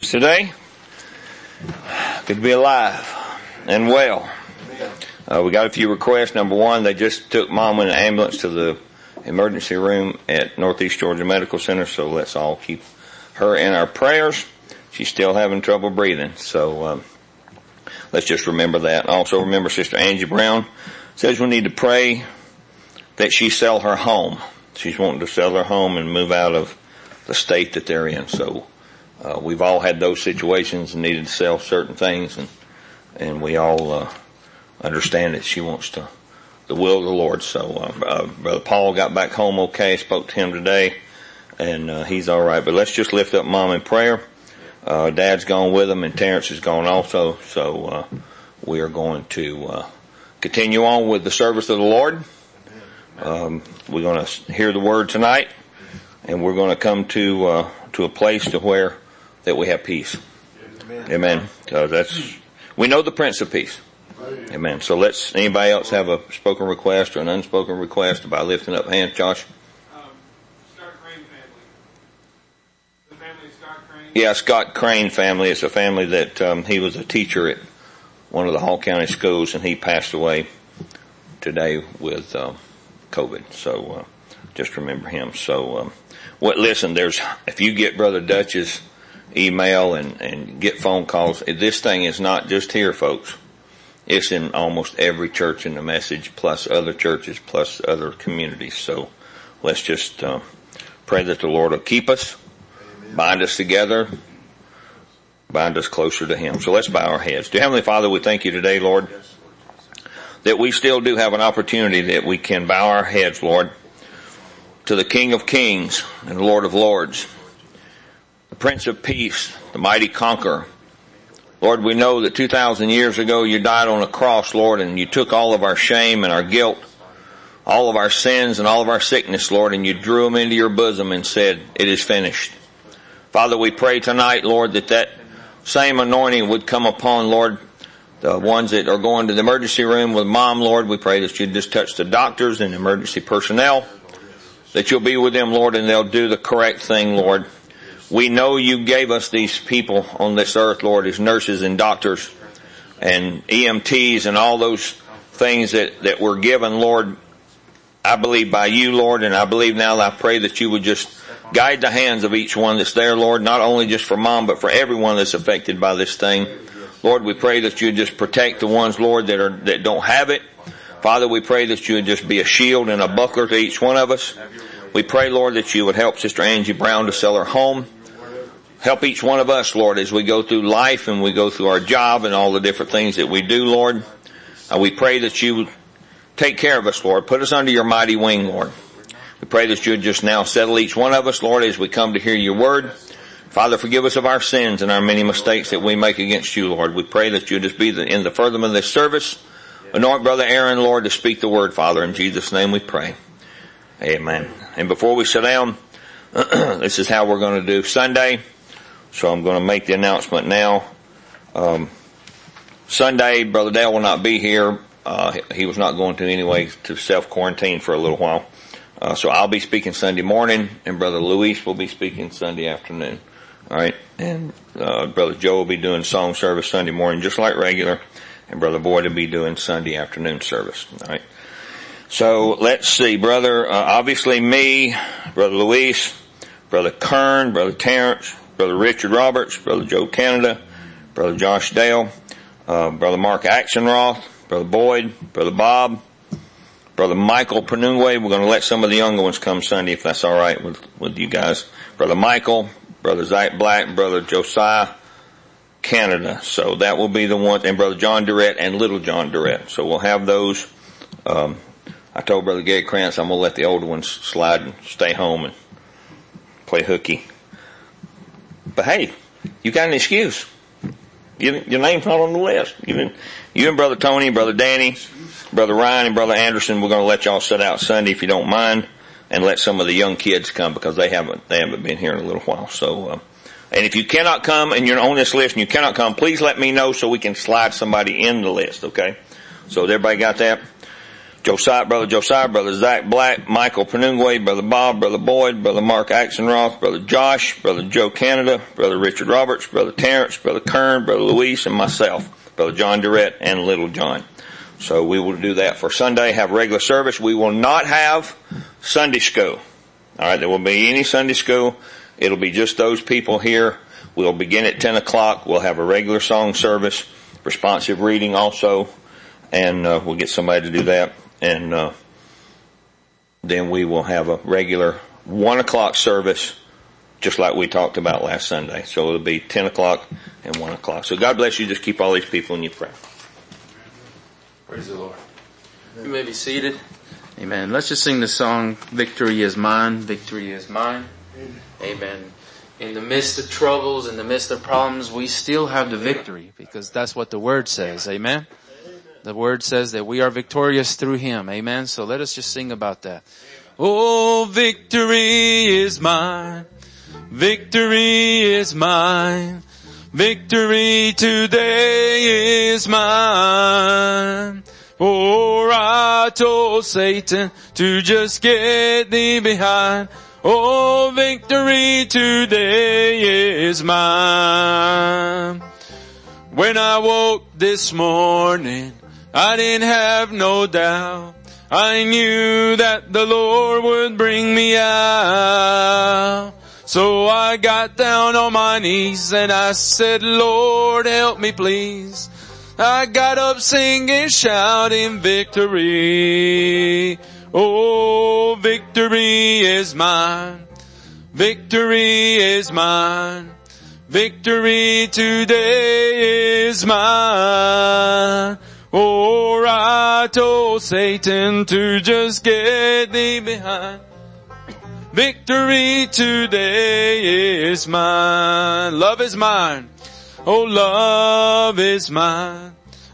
things today. Good to be alive and well. We got a few requests. Number one, they just took Mom in an ambulance to the emergency room at Northeast Georgia Medical Center, so let's all keep her in our prayers. She's still having trouble breathing, so let's just remember that. Also remember Sister Angie Brown says we need to pray that she sell her home. She's wanting to sell her home and move out of the state that they're in. So we've all had those situations and needed to sell certain things, and we all understand that she wants to the will of the Lord. So Brother Paul got back home okay. Spoke to him today, and he's all right. But let's just lift up Mom in prayer. Dad's gone with him, and Terrence is gone also. So we are going to continue on with the service of the Lord. We're going to hear the word tonight, and we're going to come to a place to where that we have peace. Amen. We know the Prince of Peace. Amen. So anybody else have a spoken request or an unspoken request about lifting up hands? Josh? Scott Crane family. The family of Scott Crane? Yeah, Scott Crane family. It's a family that he was a teacher at one of the Hall County schools, and he passed away today with COVID. So just remember him. So listen, if you get Brother Dutch's email and get phone calls, this thing is not just here, folks. It's in almost every church in the Message, plus other churches, plus other communities. So let's just pray that the Lord will keep us, bind us together, bind us closer to Him. So let's bow our heads. Dear Heavenly Father, we thank you today, Lord, that we still do have an opportunity that we can bow our heads, Lord, to the King of Kings and Lord of Lords, the Prince of Peace, the mighty conqueror. Lord, we know that 2,000 years ago you died on a cross, Lord, and you took all of our shame and our guilt, all of our sins and all of our sickness, Lord, and you drew them into your bosom and said, it is finished. Father, we pray tonight, Lord, that same anointing would come upon, Lord, the ones that are going to the emergency room with Mom, Lord. We pray that you'd just touch the doctors and emergency personnel, that you'll be with them, Lord, and they'll do the correct thing, Lord. We know you gave us these people on this earth, Lord, as nurses and doctors and EMTs and all those things that were given, Lord, I believe by you, Lord, and I believe now I pray that you would just guide the hands of each one that's there, Lord, not only just for Mom, but for everyone that's affected by this thing. Lord, we pray that you just protect the ones, Lord, that don't have it. Father, we pray that you would just be a shield and a buckler to each one of us. We pray, Lord, that you would help Sister Angie Brown to sell her home. Help each one of us, Lord, as we go through life and we go through our job and all the different things that we do, Lord. We pray that you would take care of us, Lord. Put us under your mighty wing, Lord. We pray that you would just now settle each one of us, Lord, as we come to hear your word. Father, forgive us of our sins and our many mistakes that we make against you, Lord. We pray that you just be in the furtherance of this service. Anoint Brother Aaron, Lord, to speak the word, Father. In Jesus' name we pray. Amen. And before we sit down, this is how we're going to do Sunday. So I'm going to make the announcement now. Sunday, Brother Dale will not be here. He was not going to anyway, to self-quarantine for a little while. So I'll be speaking Sunday morning, and Brother Luis will be speaking Sunday afternoon. All right. And Brother Joe will be doing song service Sunday morning, just like regular. And Brother Boyd will be doing Sunday afternoon service. All right. So let's see. Obviously me, Brother Luis, Brother Kern, Brother Terrence, Brother Richard Roberts, Brother Joe Canada, Brother Josh Dale, Brother Mark Axenroth, Brother Boyd, Brother Bob, Brother Michael Pernungwe. We're going to let some of the younger ones come Sunday, if that's all right with you guys. Brother Michael, Brother Zach Black, Brother Josiah Canada. So that will be the one, and Brother John Durrett and Little John Durrett. So we'll have those. I told Brother Gary Krantz I'm going to let the older ones slide and stay home and play hooky. But hey, you got an excuse. Your name's not on the list. You and Brother Tony, Brother Danny, Brother Ryan, and Brother Anderson, we're going to let y'all sit out Sunday if you don't mind, and let some of the young kids come because they haven't been here in a little while. So, and if you cannot come and you're on this list and you cannot come, please let me know so we can slide somebody in the list. Okay? So everybody got that? Brother Josiah, Brother Zach Black, Michael Penungwe, Brother Bob, Brother Boyd, Brother Mark Axenroth, Brother Josh, Brother Joe Canada, Brother Richard Roberts, Brother Terrence, Brother Kern, Brother Luis, and myself, Brother John Durrett, and Little John. So we will do that for Sunday, have regular service. We will not have Sunday school. Alright, there won't be any Sunday school. It'll be just those people here. We'll begin at 10 o'clock. We'll have a regular song service, responsive reading also, and we'll get somebody to do that. And then we will have a regular 1 o'clock service, just like we talked about last Sunday. So it'll be 10 o'clock and 1 o'clock. So God bless you. Just keep all these people in your prayer. Praise the Lord. You may be seated. Amen. Let's just sing the song, Victory is Mine, Victory is Mine. Amen. In the midst of troubles, in the midst of problems, we still have the victory, because that's what the Word says. Amen. The Word says that we are victorious through Him. Amen. So let us just sing about that. Oh, victory is mine. Victory is mine. Victory today is mine. For I told Satan to just get thee behind. Oh, victory today is mine. When I woke this morning, I didn't have no doubt. I knew that the Lord would bring me out. So I got down on my knees and I said, Lord, help me please. I got up singing, shouting victory. Oh, victory is mine. Victory is mine. Victory today is mine. Oh, I told Satan to just get thee behind. Victory today is mine. Love is mine. Oh, love is mine.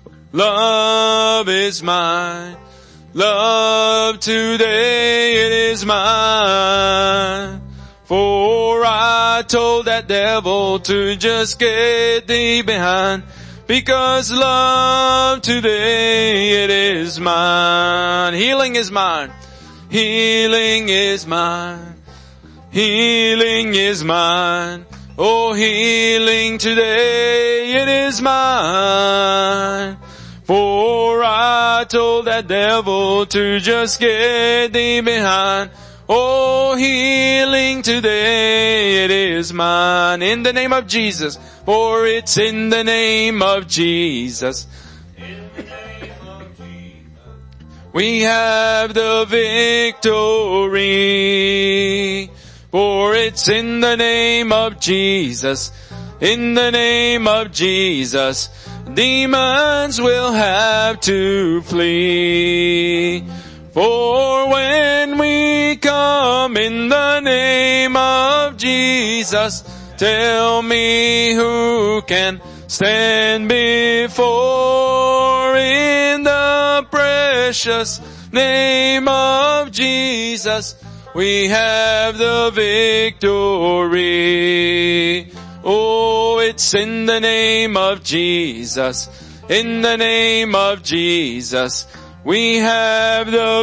Love is mine. Love today it is mine. For I told that devil to just get thee behind. Because love today it is mine. Healing is mine. Healing is mine. Healing is mine. Oh, healing today it is mine. For I told that devil to just get thee behind. Oh, healing today it is mine. In the name of Jesus. For it's in the name of Jesus. In the name of Jesus. We have the victory. For it's in the name of Jesus. In the name of Jesus. Demons will have to flee. For when we come in the name of Jesus, tell me who can stand before in the precious name of Jesus. We have the victory. Oh, it's in the name of Jesus. In the name of Jesus. We have the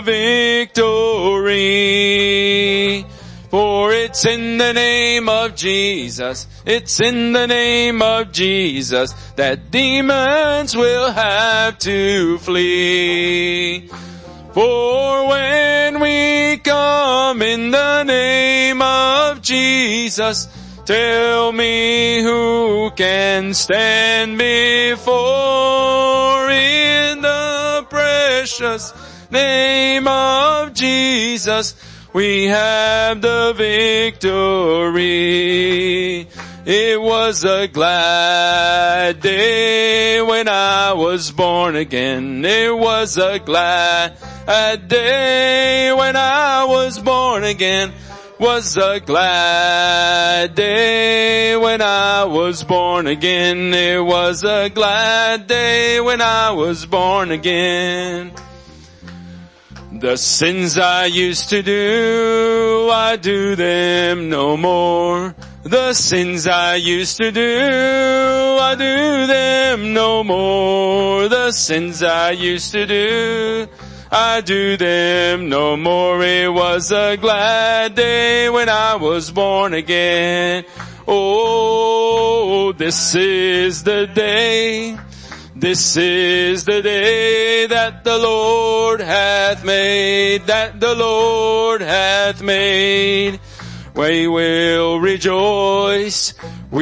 victory. For it's in the name of Jesus. It's in the name of Jesus that demons will have to flee. For when we come in the name of Jesus, tell me who can stand before in the precious name of Jesus. We have the victory. It was a glad day when I was born again. It was a glad day when I was born again. Was a glad day when I was born again. It was a glad day when I was born again. The sins I used to do, I do them no more. The sins I used to do, I do them no more. The sins I used to do, I do them no more. It was a glad day when I was born again. Oh, this is the day. This is the day that the Lord hath made, that the Lord hath made. We will rejoice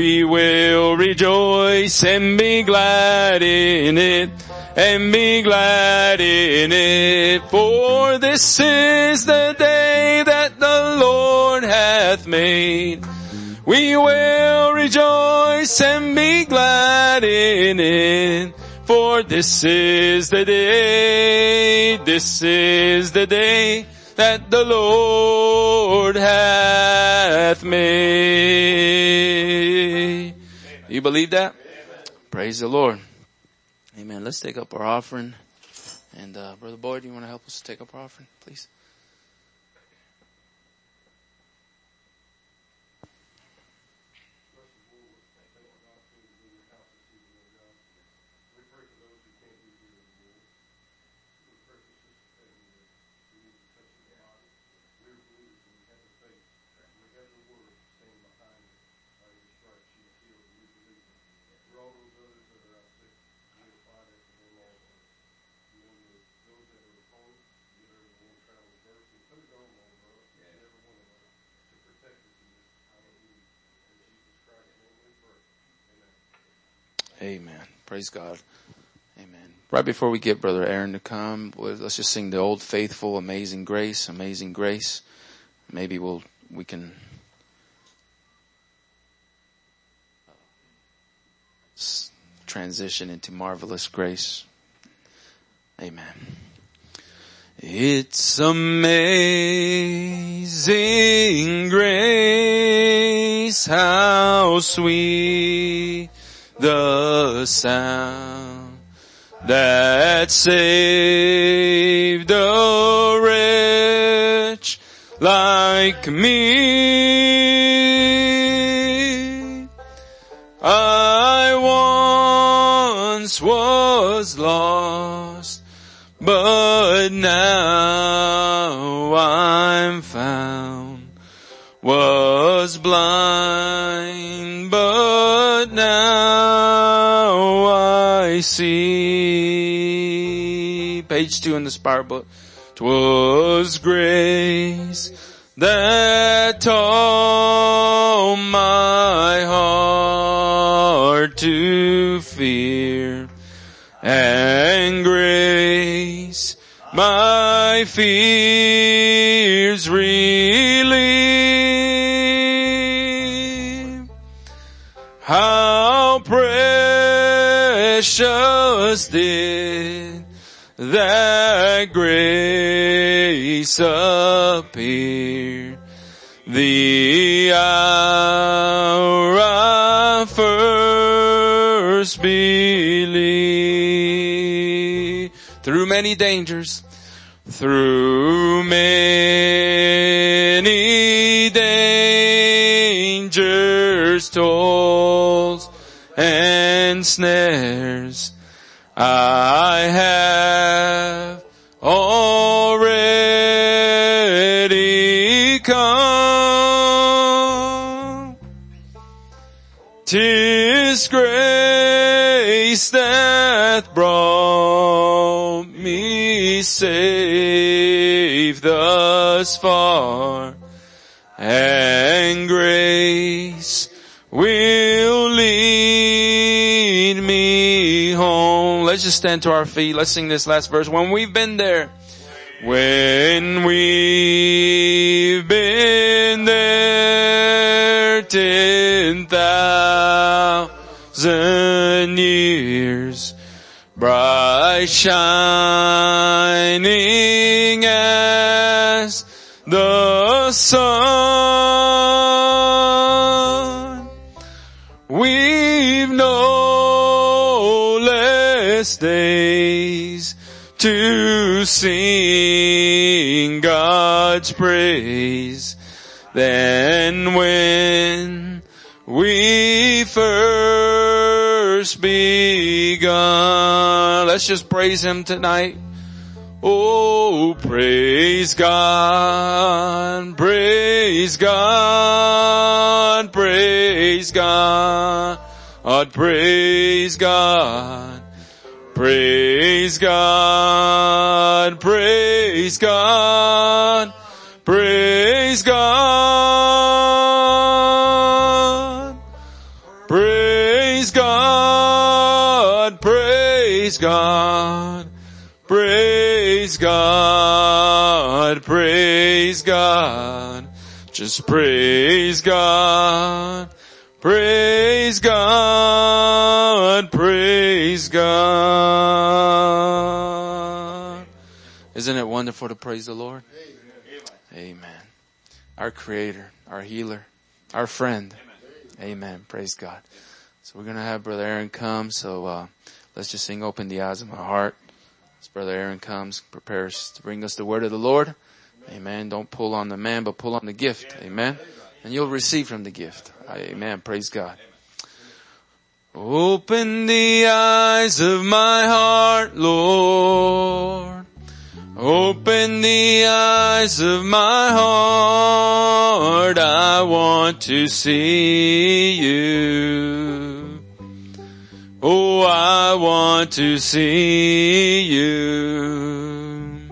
and be glad in it, and be glad in it. For this is the day that the Lord hath made. We will rejoice and be glad in it. For this is the day that the Lord hath made. You believe that? Praise the Lord. Amen. Let's take up our offering. And Brother Boyd, do you want to help us take up our offering, please? Amen. Praise God. Amen. Right before we get Brother Aaron to come, let's just sing the Old Faithful, Amazing Grace, Amazing Grace. Maybe we can transition into Marvelous Grace. Amen. It's amazing grace, how sweet the sound that saved a wretch like me. I once was lost, but now I'm found. Was blind, but now I see. Page 2 in the Spirit book. 'Twas grace that taught my heart to fear, and grace my fears relieve. How precious did that grace appear, the hour I first believed. Through many dangers, through many dangers, tolls and snares, I have already come. 'Tis grace that brought me safe thus far, and grace will lead me home. Let's just stand to our feet. Let's sing this last verse. When we've been there, when we've been there 10,000 years, bright shining as the sun, we've no less days to sing God's praise than when we first begun. Let's just praise Him tonight. Oh, praise God, praise God, praise God, praise God, praise God, praise God, praise God, praise God, praise God. Praise God, praise God, just praise God, praise God, praise God. Isn't it wonderful to praise the Lord? Amen. Our Creator, our Healer, our friend. Amen. Praise God. So we're going to have Brother Aaron come, so let's just sing Open the Eyes of My Heart. As Brother Aaron comes, prepares to bring us the word of the Lord. Amen. Don't pull on the man, but pull on the gift. Amen. And you'll receive from the gift. Amen. Praise God. Open the eyes of my heart, Lord. Open the eyes of my heart. I want to see you. Oh, I want to see you.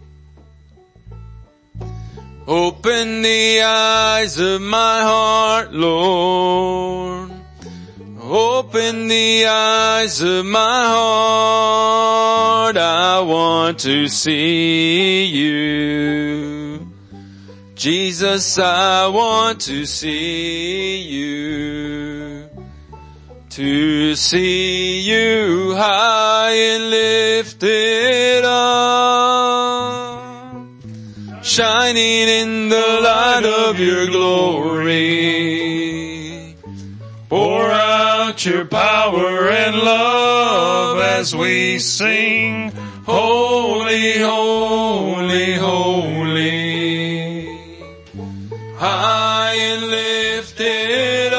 Open the eyes of my heart, Lord. Open the eyes of my heart. I want to see you. Jesus, I want to see you. To see you high and lifted up, shining in the light of your glory. Pour out your power and love as we sing, holy, holy, holy. High and lifted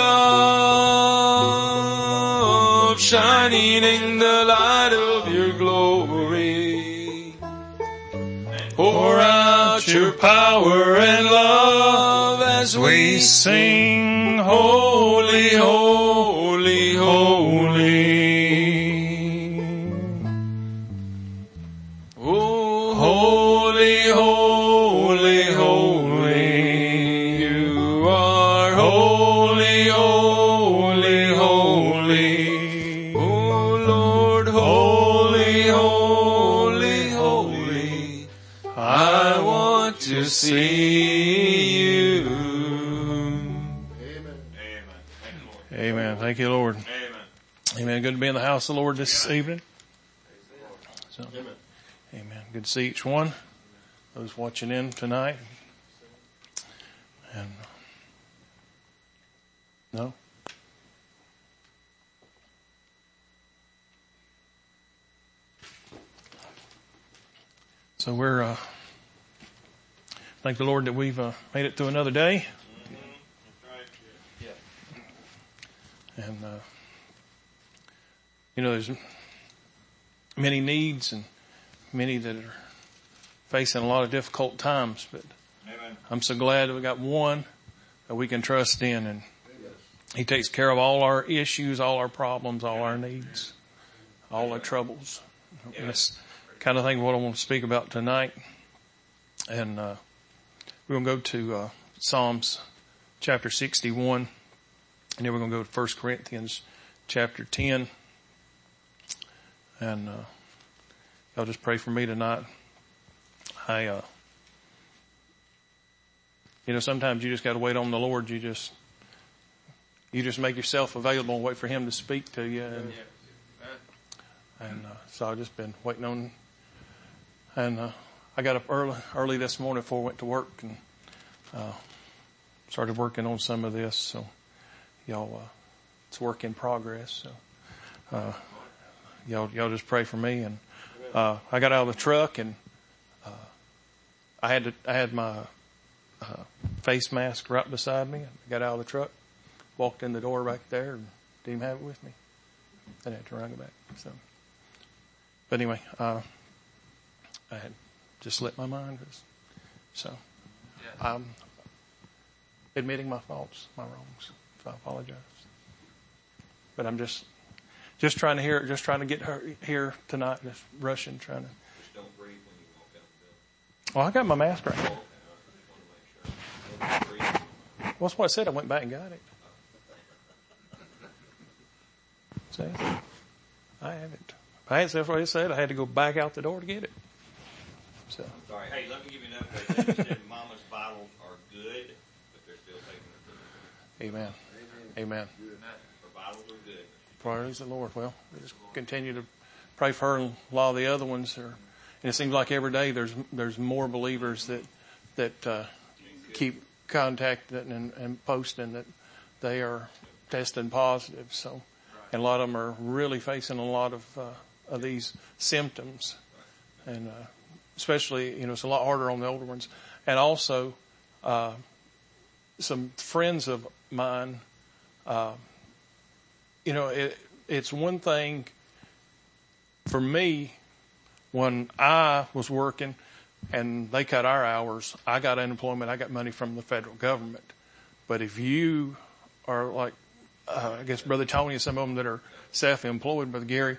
up, shining in the light of your glory. Pour out your power and love as we sing, holy, holy, holy. Oh, holy, holy, holy. You are holy, holy, holy. Oh Lord, holy, holy, holy. I want to see you. Amen. Thank you, Lord. Amen. Amen. Good to be in the house of the Lord this evening. So, amen. Good to see each one. Those watching in tonight. And no. So we're thank the Lord that we've made it through another day. And, there's many needs and many that are facing a lot of difficult times, but Amen. I'm so glad that we got one that we can trust in, and He takes care of all our issues, all our problems, all our needs, all our troubles. And that's kind of thing what I want to speak about tonight. And, we're going to go to, Psalms chapter 61. And then we're going to go to 1 Corinthians chapter 10. And y'all just pray for me tonight. Sometimes you just got to wait on the Lord. You just make yourself available and wait for Him to speak to you. And so I've just been waiting on. And I got up early this morning before I went to work and started working on some of this. So. Y'all, it's work in progress. So, y'all just pray for me. And, I got out of the truck and, I had my, face mask right beside me. I got out of the truck, walked in the door back there and didn't even have it with me. Then I had to run it back. So, but anyway, I had just let my mind. So I'm admitting my faults, my wrongs. So I apologize. But I'm just trying to get her here tonight, just rushing, trying to. Just don't breathe when you walk out the building. Well, I got my mask right now. Okay, I just want to make sure. Don't breathe. Well, that's what I said. I went back and got it. See? I haven't. If I hadn't said what it said, I had to go back out the door to get it. So. Sorry. Hey, let me give you an update. They said Mama's bottles are good, but they're still taking the food. Amen. Her bottles are good. Praise the Lord. Well, we just continue to pray for her, and a lot of the other ones are. And it seems like every day there's more believers that keep contacting and posting that they are testing positive. So, and a lot of them are really facing a lot of these symptoms, and especially it's a lot harder on the older ones. And also, some friends of mine, it's one thing for me when I was working and they cut our hours, I got unemployment, I got money from the federal government. But if you are like, I guess Brother Tony and some of them that are self-employed, Brother Gary,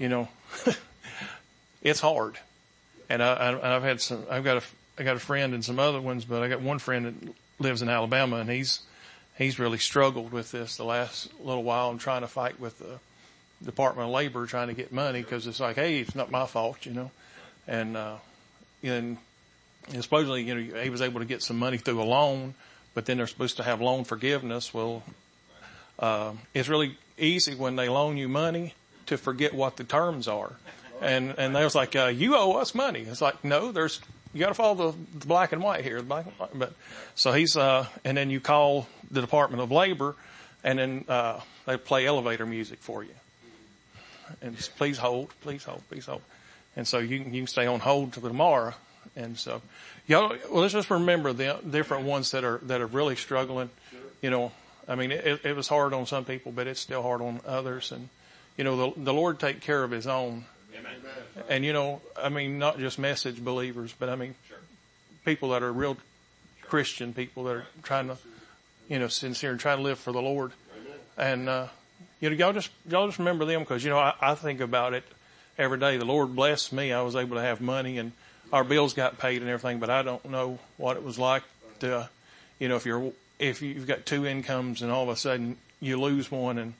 it's hard. And I've got a friend and some other ones, but I got one friend that lives in Alabama, and he's really struggled with this the last little while and trying to fight with the Department of Labor trying to get money, because it's like, hey, it's not my fault, and supposedly, he was able to get some money through a loan, but then they're supposed to have loan forgiveness. Well, it's really easy when they loan you money to forget what the terms are. And they was like, you owe us money. It's like, no, you got to follow the black and white here. But so he's, and then you call the Department of Labor, and then, they play elevator music for you. And it's, please hold. And so you can stay on hold till tomorrow. And so, let's just remember the different ones that are really struggling. It was hard on some people, but it's still hard on others. And, the Lord take care of His own. Amen. And, not just message believers, but people that are real Christian, people that are trying to, sincere and trying to live for the Lord. And, y'all just remember them, because, I think about it every day. The Lord blessed me. I was able to have money, and our bills got paid and everything, but I don't know what it was like to, if you've got two incomes and all of a sudden you lose one, and,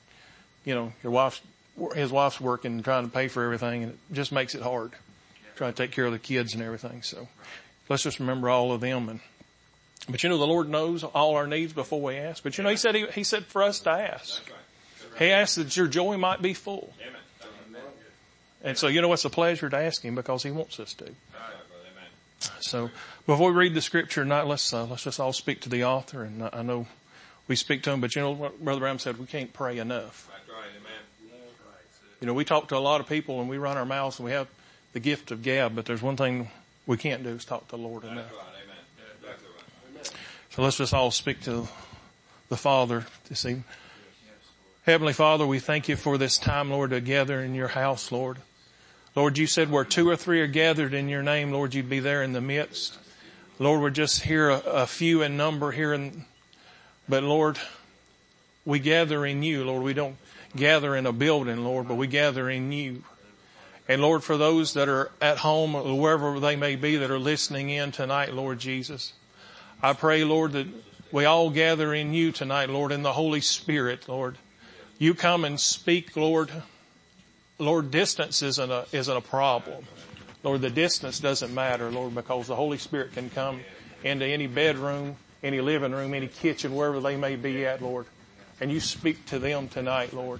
his wife's working and trying to pay for everything, and it just makes it hard trying to take care of the kids and everything. So let's just remember all of them. But the Lord knows all our needs before we ask. But He said for us to ask. He asked that your joy might be full. And so it's a pleasure to ask Him, because He wants us to. So before we read the scripture tonight, let's just all speak to the author. And I know we speak to him, but what Brother Bram said, we can't pray enough. That's right, amen. We talk to a lot of people and we run our mouths and we have the gift of gab, but there's one thing we can't do is talk to the Lord enough. That's right, amen. That's right. So let's just all speak to the Father this evening. Heavenly Father, we thank You for this time, Lord, to gather in Your house, Lord. Lord, You said where 2 or 3 are gathered in Your name, Lord, You'd be there in the midst. Lord, we're just here a few in number here, but Lord, we gather in You, Lord. We don't gather in a building, Lord, but we gather in You. And Lord, for those that are at home, or wherever they may be, that are listening in tonight, Lord Jesus, I pray, Lord, that we all gather in You tonight, Lord, in the Holy Spirit, Lord. You come and speak, Lord. Lord, distance isn't a problem. Lord, the distance doesn't matter, Lord, because the Holy Spirit can come into any bedroom, any living room, any kitchen, wherever they may be at, Lord. And You speak to them tonight, Lord.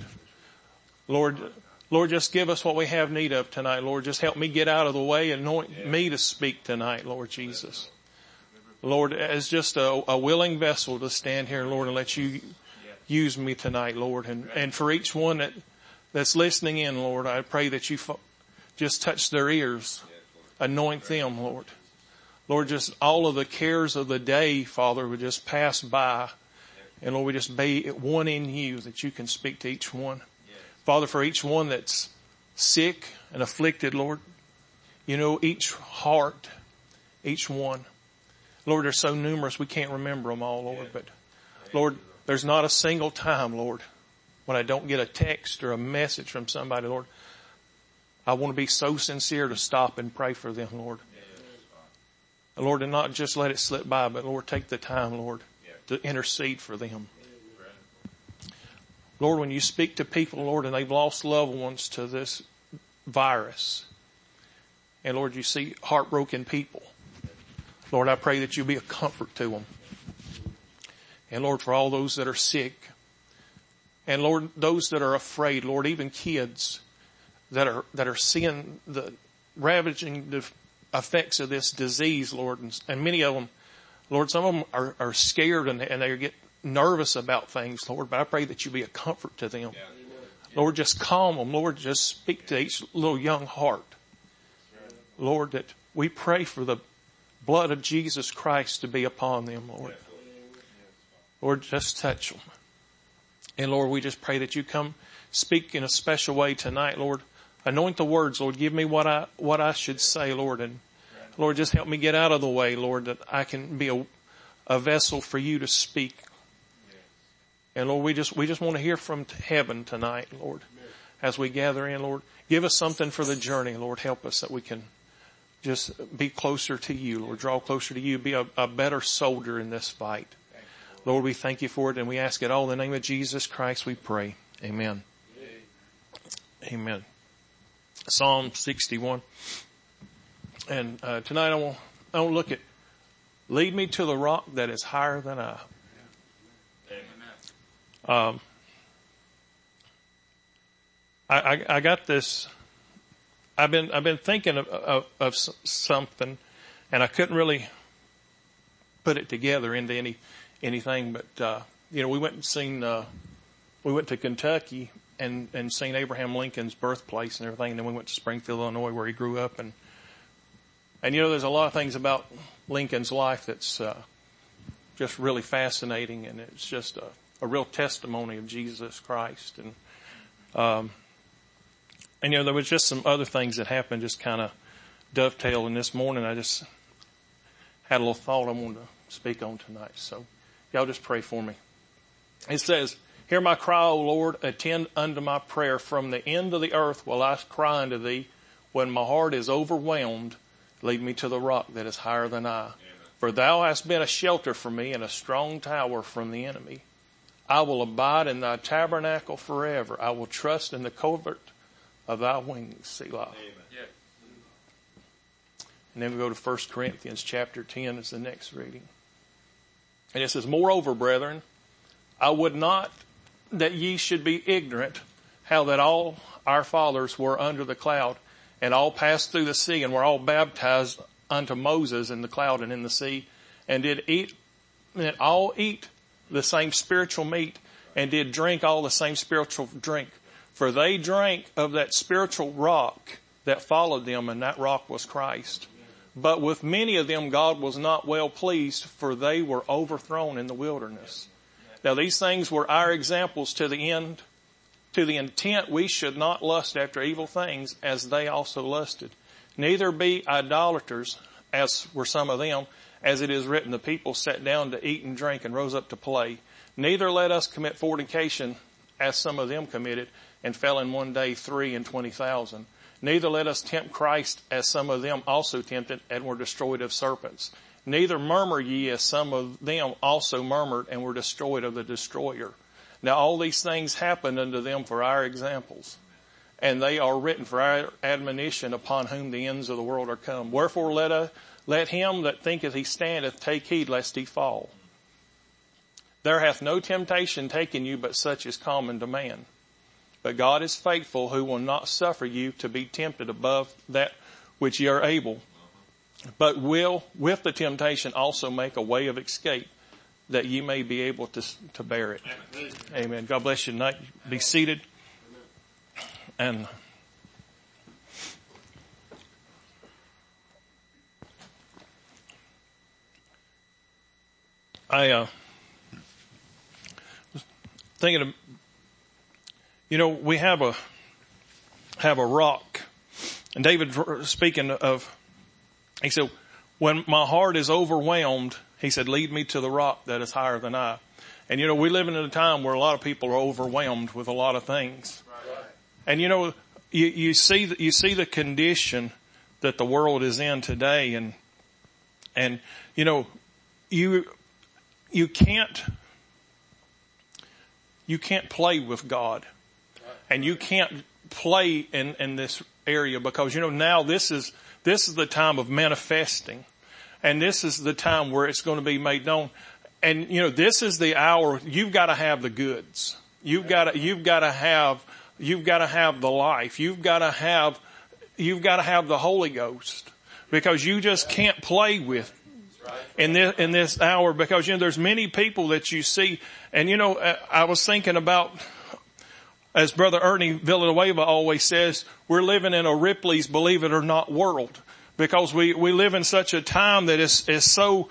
Lord, just give us what we have need of tonight, Lord. Just help me get out of the way and anoint me to speak tonight, Lord Jesus. Lord, as just a willing vessel to stand here, Lord, and let You use me tonight, Lord. And for each one that's listening in, Lord, I pray that You just touch their ears. Anoint them, Lord. Lord, just all of the cares of the day, Father, would just pass by. And Lord, we just be one in You, that You can speak to each one. Father, for each one that's sick and afflicted, Lord, You know each heart. each one. Lord, they're so numerous we can't remember them all, Lord. But Lord, there's not a single time, Lord, when I don't get a text or a message from somebody, Lord. I want to be so sincere to stop and pray for them, Lord. And Lord, and not just let it slip by, but Lord, take the time, Lord, to intercede for them. Lord, when you speak to people, Lord, and they've lost loved ones to this virus, and Lord, you see heartbroken people, Lord, I pray that you be a comfort to them. And Lord, for all those that are sick, and Lord, those that are afraid, Lord, even kids that are seeing the ravaging the effects of this disease, Lord, and many of them, Lord, some of them are scared and they get nervous about things, Lord, but I pray that you be a comfort to them. Lord, just calm them. Lord, just speak to each little young heart. Lord, that we pray for the blood of Jesus Christ to be upon them, Lord. Lord, just touch them. And Lord, we just pray that you come speak in a special way tonight, Lord. Anoint the words, Lord. Give me what I should say, Lord. And Lord, just help me get out of the way, Lord, that I can be a vessel for you to speak. And Lord, we just want to hear from heaven tonight, Lord, as we gather in, Lord. Give us something for the journey, Lord. Help us that we can just be closer to you, Lord. Draw closer to you. Be a better soldier in this fight. Lord, we thank you for it, and we ask it all in the name of Jesus Christ, we pray. Amen. Amen. Psalm 61. And tonight I want to look at, lead me to the rock that is higher than I. I got this. I've been thinking of something, and I couldn't really put it together into anything. But we went to Kentucky and seen Abraham Lincoln's birthplace and everything. And then we went to Springfield, Illinois, where he grew up. And there's a lot of things about Lincoln's life that's just really fascinating, and it's just a real testimony of Jesus Christ. And there was just some other things that happened, just kind of dovetailing this morning. I just had a little thought I wanted to speak on tonight. So y'all just pray for me. It says, hear my cry, O Lord, attend unto my prayer. From the end of the earth will I cry unto thee. When my heart is overwhelmed, lead me to the rock that is higher than I. Amen. For thou hast been a shelter for me and a strong tower from the enemy. I will abide in thy tabernacle forever. I will trust in the covert of thy wings. Selah. Amen. And then we go to 1 Corinthians chapter 10 is the next reading. And it says, moreover, brethren, I would not that ye should be ignorant how that all our fathers were under the cloud and all passed through the sea and were all baptized unto Moses in the cloud and in the sea, and did all eat the same spiritual meat, and did drink all the same spiritual drink. For they drank of that spiritual rock that followed them, and that rock was Christ. But with many of them God was not well pleased, for they were overthrown in the wilderness. Now these things were our examples to the intent we should not lust after evil things, as they also lusted. Neither be idolaters, as were some of them, as it is written, the people sat down to eat and drink and rose up to play. Neither let us commit fornication, as some of them committed, and fell in one day 23,000. Neither let us tempt Christ, as some of them also tempted, and were destroyed of serpents. Neither murmur ye, as some of them also murmured, and were destroyed of the destroyer. Now all these things happened unto them for our examples, and they are written for our admonition, upon whom the ends of the world are come. Wherefore let him that thinketh he standeth take heed lest he fall. There hath no temptation taken you but such as common to man. But God is faithful, who will not suffer you to be tempted above that which ye are able, but will with the temptation also make a way of escape, that ye may be able to bear it. Amen. God bless you tonight. Be seated. And I was thinking of, we have a rock, and David speaking of, he said, when my heart is overwhelmed, he said, lead me to the rock that is higher than I. And we live in a time where a lot of people are overwhelmed with a lot of things. And you see the condition that the world is in today, and you can't play with God, and you can't play in this area, because now this is the time of manifesting, and this is the time where it's going to be made known. And this is the hour. You've got to have the goods. You've got to have the life. You've got to have the Holy Ghost, because you just can't play with in this hour, because there's many people that you see. And I was thinking about, as Brother Ernie Villanueva always says, we're living in a Ripley's Believe It or Not world, because we live in such a time that is so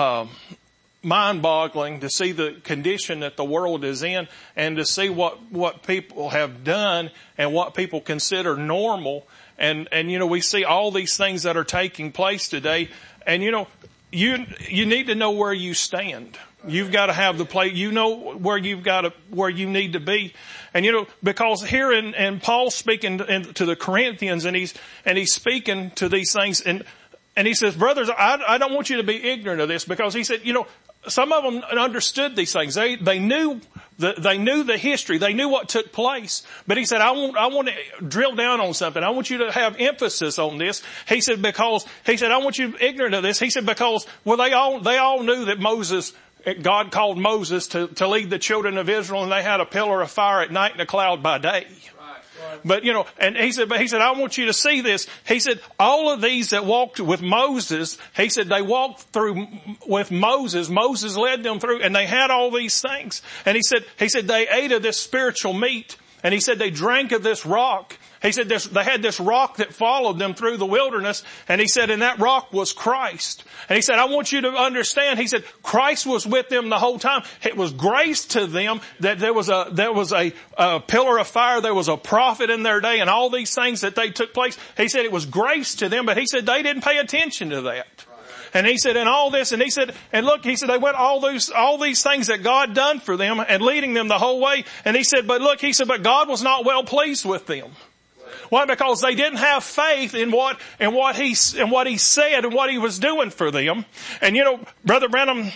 mind-boggling to see the condition that the world is in, and to see what people have done and what people consider normal. And we see all these things that are taking place today. And you need to know where you stand. You've got to have the place. Where you need to be. And because here in Paul speaking to the Corinthians, and he's speaking to these things, and he says, brothers, I don't want you to be ignorant of this, because he said, some of them understood these things. They knew the history. They knew what took place. But he said, I want to drill down on something. I want you to have emphasis on this. He said, I want you ignorant of this. He said, because, they all knew that God called Moses to lead the children of Israel, and they had a pillar of fire at night and a cloud by day. But and he said, I want you to see this. He said, all of these that walked with Moses, he said, they walked through with Moses. Moses led them through, and they had all these things. And he said, they ate of this spiritual meat, and he said, they drank of this rock. He said they had this rock that followed them through the wilderness, and he said, and that rock was Christ. And he said, I want you to understand, he said, Christ was with them the whole time. It was grace to them that there was a pillar of fire, there was a prophet in their day, and all these things that they took place. He said it was grace to them, but he said they didn't pay attention to that. And he said, and all this, and he said, and look, he said, they went all these things that God done for them and leading them the whole way. And he said, but look, he said, but God was not well pleased with them. Why? Because they didn't have faith in what he said and what he was doing for them. And Brother Branham,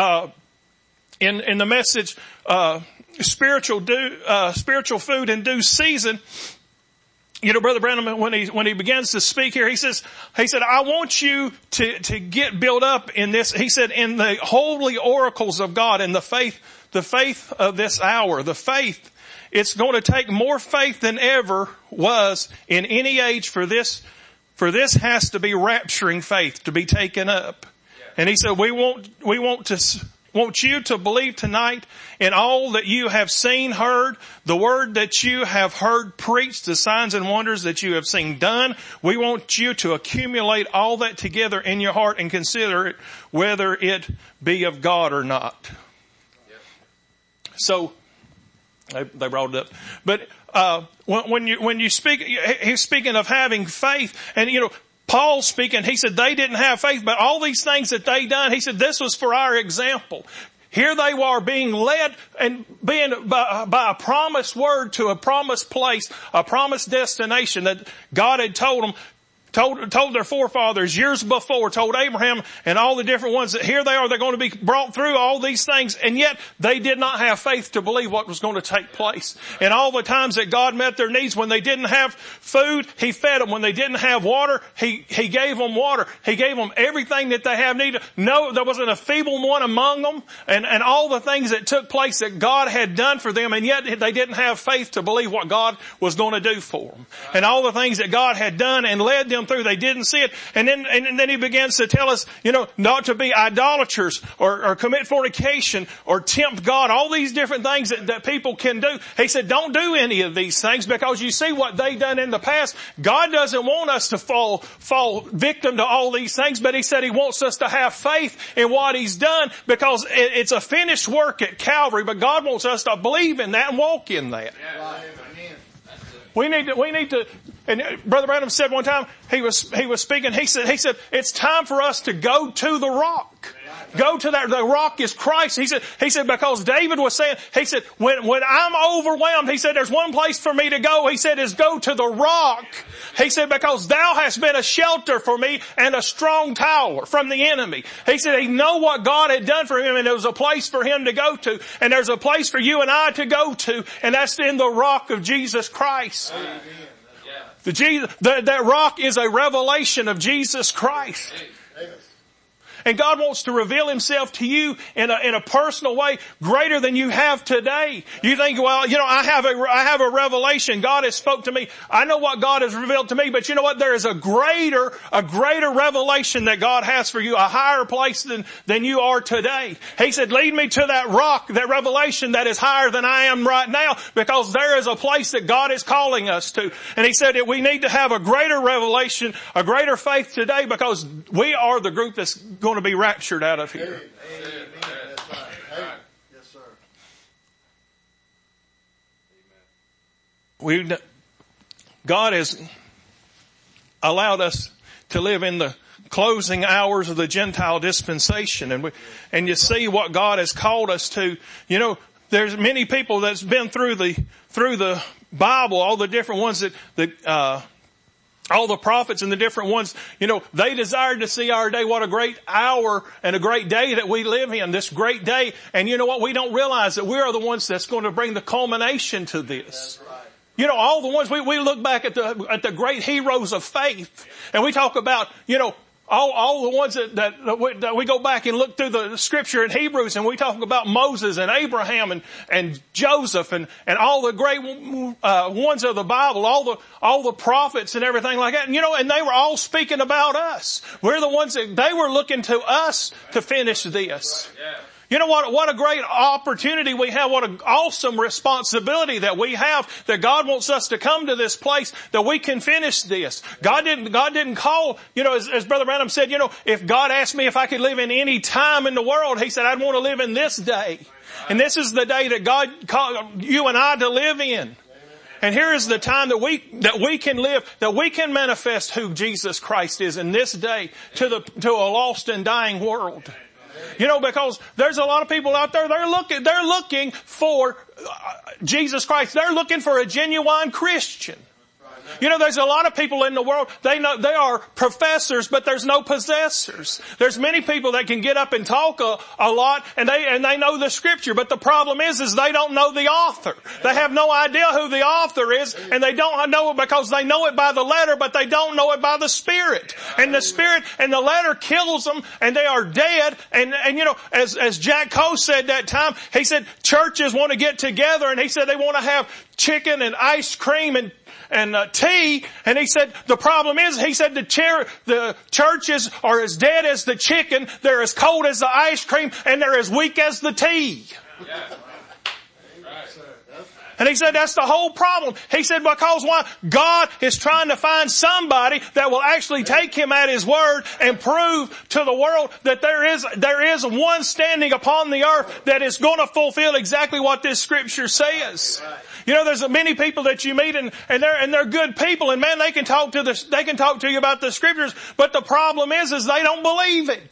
in the message, spiritual food in due season, Brother Branham, when he begins to speak here, he said, I want you to get built up in this. He said, in the holy oracles of God, in the faith of this hour, the faith. It's going to take more faith than ever was in any age for this has to be rapturing faith to be taken up. And he said, we want you to believe tonight in all that you have seen, heard, the word that you have heard preached, the signs and wonders that you have seen done. We want you to accumulate all that together in your heart and consider it, whether it be of God or not. So, they brought it up. But, when you speak, he's speaking of having faith, and Paul's speaking, he said they didn't have faith, but all these things that they done, he said this was for our example. Here they were being led and being by a promised word to a promised place, a promised destination that God had told them, told their forefathers years before, told Abraham and all the different ones that here they are, they're going to be brought through all these things, and yet they did not have faith to believe what was going to take place. And all the times that God met their needs, when they didn't have food, He fed them. When they didn't have water, He gave them water. He gave them everything that they have needed. No, there wasn't a feeble one among them, and all the things that took place that God had done for them, and yet they didn't have faith to believe what God was going to do for them. And all the things that God had done and led them through, they didn't see it. And then He begins to tell us, not to be idolaters or commit fornication or tempt God, all these different things that people can do. He said, don't do any of these things, because you see what they done in the past. God doesn't want us to fall victim to all these things, but He said He wants us to have faith in what He's done, because it's a finished work at Calvary, but God wants us to believe in that and walk in that. We need to And Brother Branham said one time, he was speaking, he said, it's time for us to go to the rock. Go to that, the rock is Christ. He said, because David was saying, he said, when I'm overwhelmed, he said, there's one place for me to go. He said, is go to the rock. He said, because thou hast been a shelter for me and a strong tower from the enemy. He said, he knew what God had done for him, and there was a place for him to go to, and there's a place for you and I to go to, and that's in the rock of Jesus Christ. That rock is a revelation of Jesus Christ. And God wants to reveal himself to you in a personal way greater than you have today. You think, well, I have a revelation. God has spoke to me. I know what God has revealed to me, but you know what? There is a greater revelation that God has for you, a higher place than you are today. He said, lead me to that rock, that revelation that is higher than I am right now, because there is a place that God is calling us to. And he said that we need to have a greater revelation, a greater faith today, because we are the group that's going to be raptured out of here. Amen. That's right. Yes, sir. God has allowed us to live in the closing hours of the Gentile dispensation, and you see what God has called us to. There's many people that's been through the Bible, all the different ones all the prophets and the different ones, they desired to see our day. What a great hour and a great day that we live in, this great day. And you know what? We don't realize that we are the ones that's going to bring the culmination to this. That's right. All the ones, we look back at the great heroes of faith, and we talk about, all the ones that we go back and look through the scripture in Hebrews, and we talk about Moses and Abraham and Joseph and all the great ones of the Bible, all the prophets and everything like that. And they were all speaking about us. We're the ones that they were looking to us to finish this. You know what a great opportunity we have, what an awesome responsibility that we have, that God wants us to come to this place that we can finish this. God didn't call, as Brother Branham said, if God asked me if I could live in any time in the world, he said, I'd want to live in this day. And this is the day that God called you and I to live in. And here is the time that we can live, that we can manifest who Jesus Christ is in this day to a lost and dying world. Because there's a lot of people out there, they're looking for Jesus Christ. They're looking for a genuine Christian. There's a lot of people in the world, they are professors, but there's no possessors. There's many people that can get up and talk a lot, and they know the scripture, but the problem is they don't know the author. They have no idea who the author is, and they don't know it because they know it by the letter, but they don't know it by the Spirit. And the Spirit and the letter kills them, and they are dead. And as Jack Coe said that time, he said churches want to get together, and he said they want to have chicken and ice cream and tea, and he said the problem is, he said the churches are as dead as the chicken, they're as cold as the ice cream, and they're as weak as the tea. And he said that's the whole problem. He said because why? God is trying to find somebody that will actually take him at his word and prove to the world that there is one standing upon the earth that is going to fulfill exactly what this scripture says. There's many people that you meet and they're good people, and man, they can talk to you about the scriptures, but the problem is they don't believe it.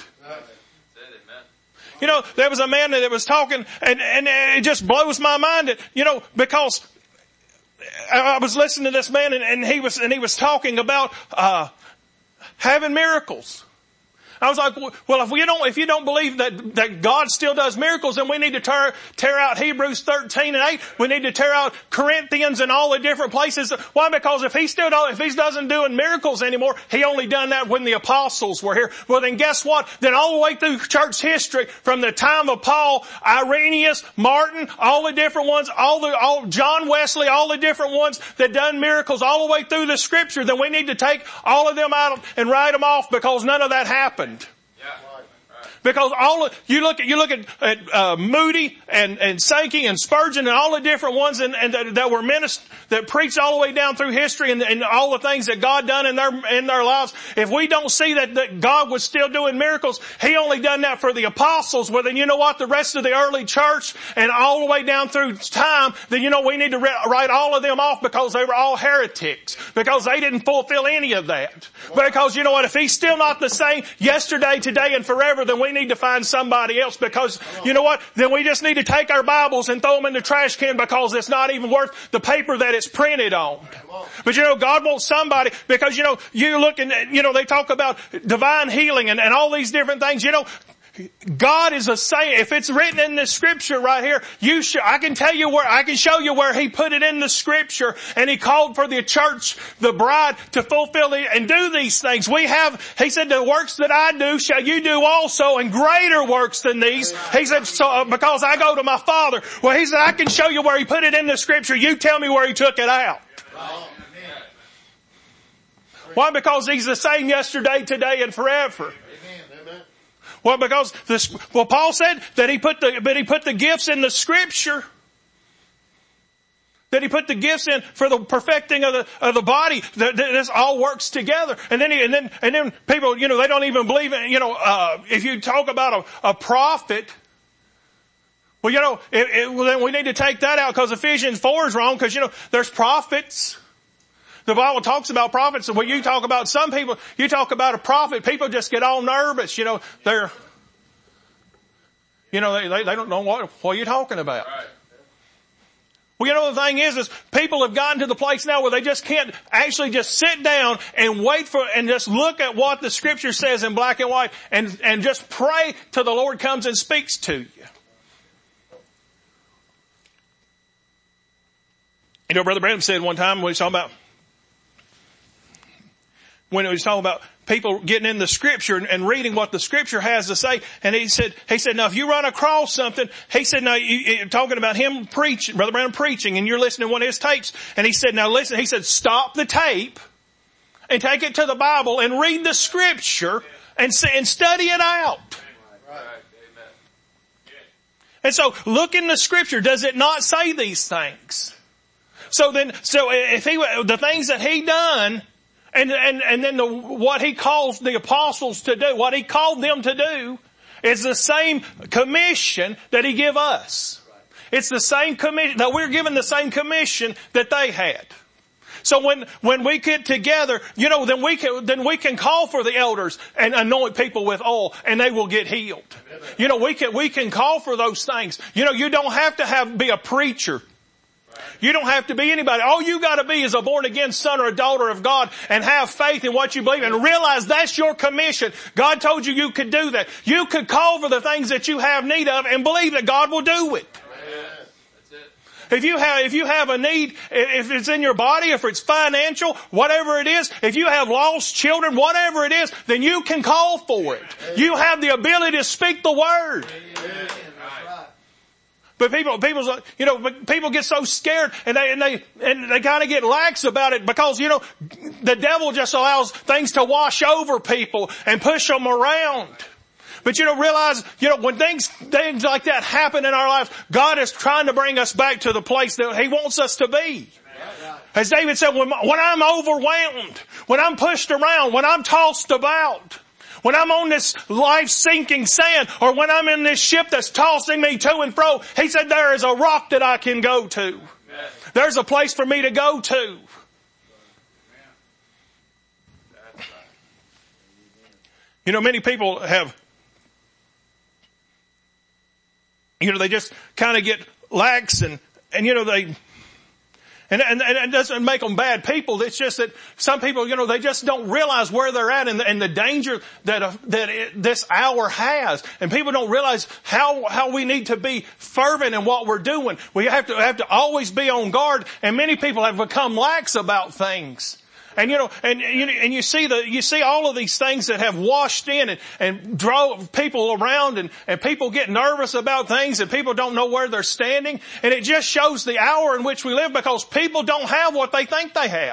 There was a man that was talking, and it just blows my mind that, because I was listening to this man, and he was talking about having miracles. I was like, well, if you don't believe that God still does miracles, then we need to tear out Hebrews 13 and 8. We need to tear out Corinthians and all the different places. Why? Because if he doesn't doing miracles anymore, he only done that when the apostles were here. Well, then guess what? Then all the way through church history, from the time of Paul, Irenaeus, Martin, all the different ones, all John Wesley, all the different ones that done miracles all the way through the scripture, then we need to take all of them out and write them off, because none of that happened. Because you look at Moody and Sankey and Spurgeon and all the different ones and that were ministers that preached all the way down through history and all the things that God done in their lives. If we don't see that God was still doing miracles, He only done that for the apostles. Well, then you know what? The rest of the early church and all the way down through time, then you know we need to write all of them off because they were all heretics. Because they didn't fulfill any of that. Because you know what? If He's still not the same yesterday, today, and forever, then we need to find somebody else, because you know what? Then we just need to take our Bibles and throw them in the trash can, because it's not even worth the paper that it's printed on. But you know, God wants somebody, because you know, you look and you know, they talk about divine healing and all these different things. You know, God is a saying, if it's written in the scripture right here, I can show you where He put it in the scripture, and He called for the church, the bride, to fulfill and do these things. He said, the works that I do shall you do also, and greater works than these. He said, so, because I go to my Father. Well, He said, I can show you where He put it in the scripture. You tell me where He took it out. Why? Because He's the same yesterday, today, and forever. Well, because Paul said that he put the gifts in the scripture. That He put the gifts in for the perfecting of the body. That this all works together. And then people, you know, they don't even believe in, you know, if you talk about a prophet, well, you know, well, then we need to take that out, because Ephesians 4 is wrong, because, you know, there's prophets. The Bible talks about prophets, and when you talk about some people, you talk about a prophet, people just get all nervous. You know, they don't know what you're talking about. Right. Well, you know, the thing is people have gotten to the place now where they just can't actually just sit down and and just look at what the scripture says in black and white and just pray till the Lord comes and speaks to you. You know, Brother Branham said one time when he was talking about people getting in the scripture and reading what the scripture has to say, and he said, now if you run across something, he said, now you're talking about him preaching, Brother Branham preaching, and you're listening to one of his tapes, and he said, now listen, he said, stop the tape and take it to the Bible and read the scripture and study it out. And so look in the scripture. Does it not say these things? So if the things that He done, and then what He calls the apostles to do, what He called them to do, is the same commission that He give us. It's the same commission, that we're given the same commission that they had. So when we get together, you know, then we can call for the elders and anoint people with oil, and they will get healed. You know, we can call for those things. You know, you don't have to be a preacher. You don't have to be anybody. All you got to be is a born again son or a daughter of God, and have faith in what you believe and realize that's your commission. God told you could do that. You could call for the things that you have need of and believe that God will do it. If you have a need, if it's in your body, if it's financial, whatever it is, if you have lost children, whatever it is, then you can call for it. You have the ability to speak the word. But people get so scared and they kind of get lax about it, because, you know, the devil just allows things to wash over people and push them around. But you know, realize, you know, when things like that happen in our lives, God is trying to bring us back to the place that He wants us to be. As David said, when I'm overwhelmed, when I'm pushed around, when I'm tossed about, when I'm on this life-sinking sand, or when I'm in this ship that's tossing me to and fro, He said, there is a rock that I can go to. There's a place for me to go to. You know, many people have, you know, they just kind of get lax and you know, and it doesn't make them bad people. It's just that some people, you know, they just don't realize where they're at and the danger that this hour has. And people don't realize how we need to be fervent in what we're doing. We have to always be on guard. And many people have become lax about things. And you know, and you see all of these things that have washed in and drove people around, and people get nervous about things, and people don't know where they're standing. And it just shows the hour in which we live, because people don't have what they think they have.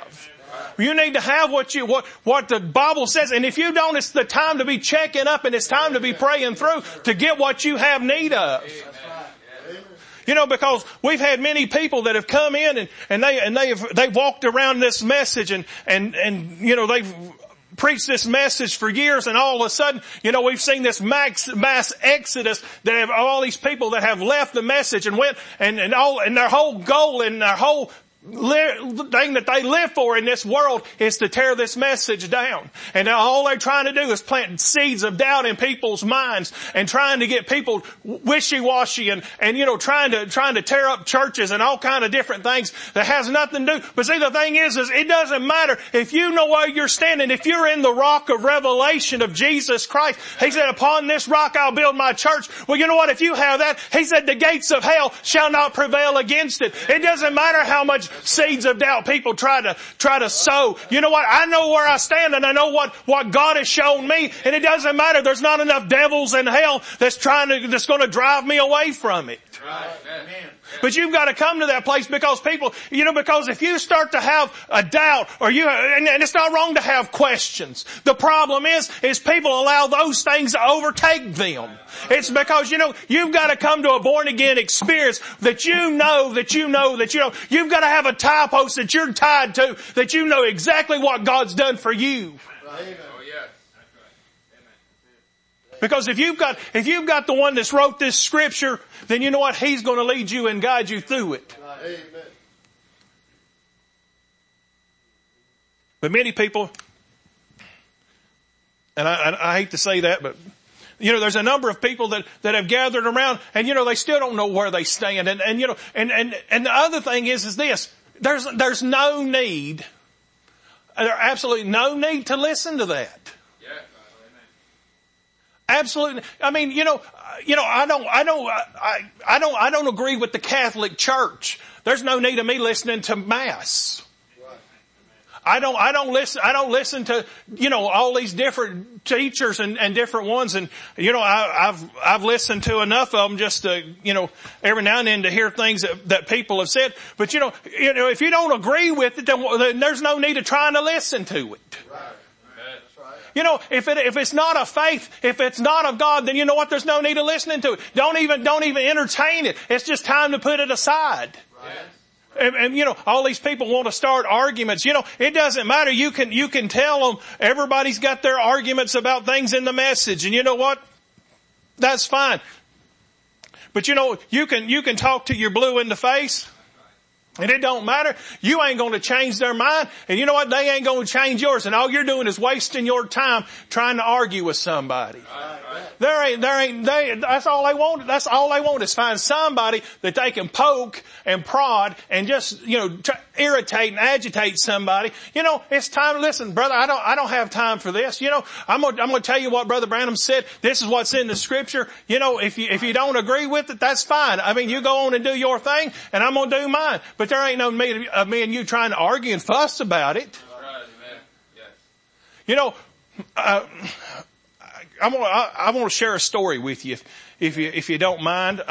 You need to have what the Bible says. And if you don't, it's the time to be checking up and it's time to be praying through to get what you have need of. You know, because we've had many people that have come in and they've walked around this message and you know, they've preached this message for years, and all of a sudden, you know, we've seen this mass exodus that have all these people that have left the message and went and their whole goal and their whole thing that they live for in this world is to tear this message down. And all they're trying to do is plant seeds of doubt in people's minds and trying to get people wishy-washy and you know, trying to tear up churches and all kind of different things that has nothing to do. But see, the thing is it doesn't matter if you know where you're standing. If you're in the rock of revelation of Jesus Christ, He said, upon this rock I'll build my church. Well, you know what? If you have that, He said, the gates of hell shall not prevail against it. It doesn't matter how much seeds of doubt people try to sow. You know what? I know where I stand and I know what God has shown me, and it doesn't matter. There's not enough devils in hell that's going to drive me away from it. Right. Amen. But you've got to come to that place because people, you know, because if you start to have a doubt and it's not wrong to have questions. The problem is people allow those things to overtake them. It's because, you know, you've got to come to a born again experience that you've got to have a tie post that you're tied to, that you know exactly what God's done for you. Amen. Because if you've got the one that's wrote this scripture, then you know what? He's going to lead you and guide you through it. Amen. But many people, and I hate to say that, but you know, there's a number of people that have gathered around and you know, they still don't know where they stand. And you know, and the other thing is this, there's no need, there's absolutely no need to listen to that. Absolutely. I mean, you know, I don't agree with the Catholic Church. There's no need of me listening to Mass. I don't listen to, you know, all these different teachers and different ones. And, you know, I've listened to enough of them just to, you know, every now and then to hear things that people have said. But, you know, if you don't agree with it, then there's no need of trying to listen to it. Right. You know, if it's not of faith, if it's not of God, then you know what? There's no need of listening to it. Don't even entertain it. It's just time to put it aside. Right. And you know, all these people want to start arguments. You know, it doesn't matter. You can tell them everybody's got their arguments about things in the message. And you know what? That's fine. But you know, you can talk to your blue in the face. And it don't matter. You ain't going to change their mind. And you know what? They ain't going to change yours. And all you're doing is wasting your time trying to argue with somebody. That's all they want. That's all they want is find somebody that they can poke and prod and just, you know, irritate and agitate somebody. You know, it's time to listen, brother. I don't have time for this. You know, I'm going to tell you what Brother Branham said. This is what's in the scripture. You know, if you don't agree with it, that's fine. I mean, you go on and do your thing and I'm going to do mine. But there ain't no me and you trying to argue and fuss about it. Right, amen. Yes. You know, I want to share a story with you, if you don't mind.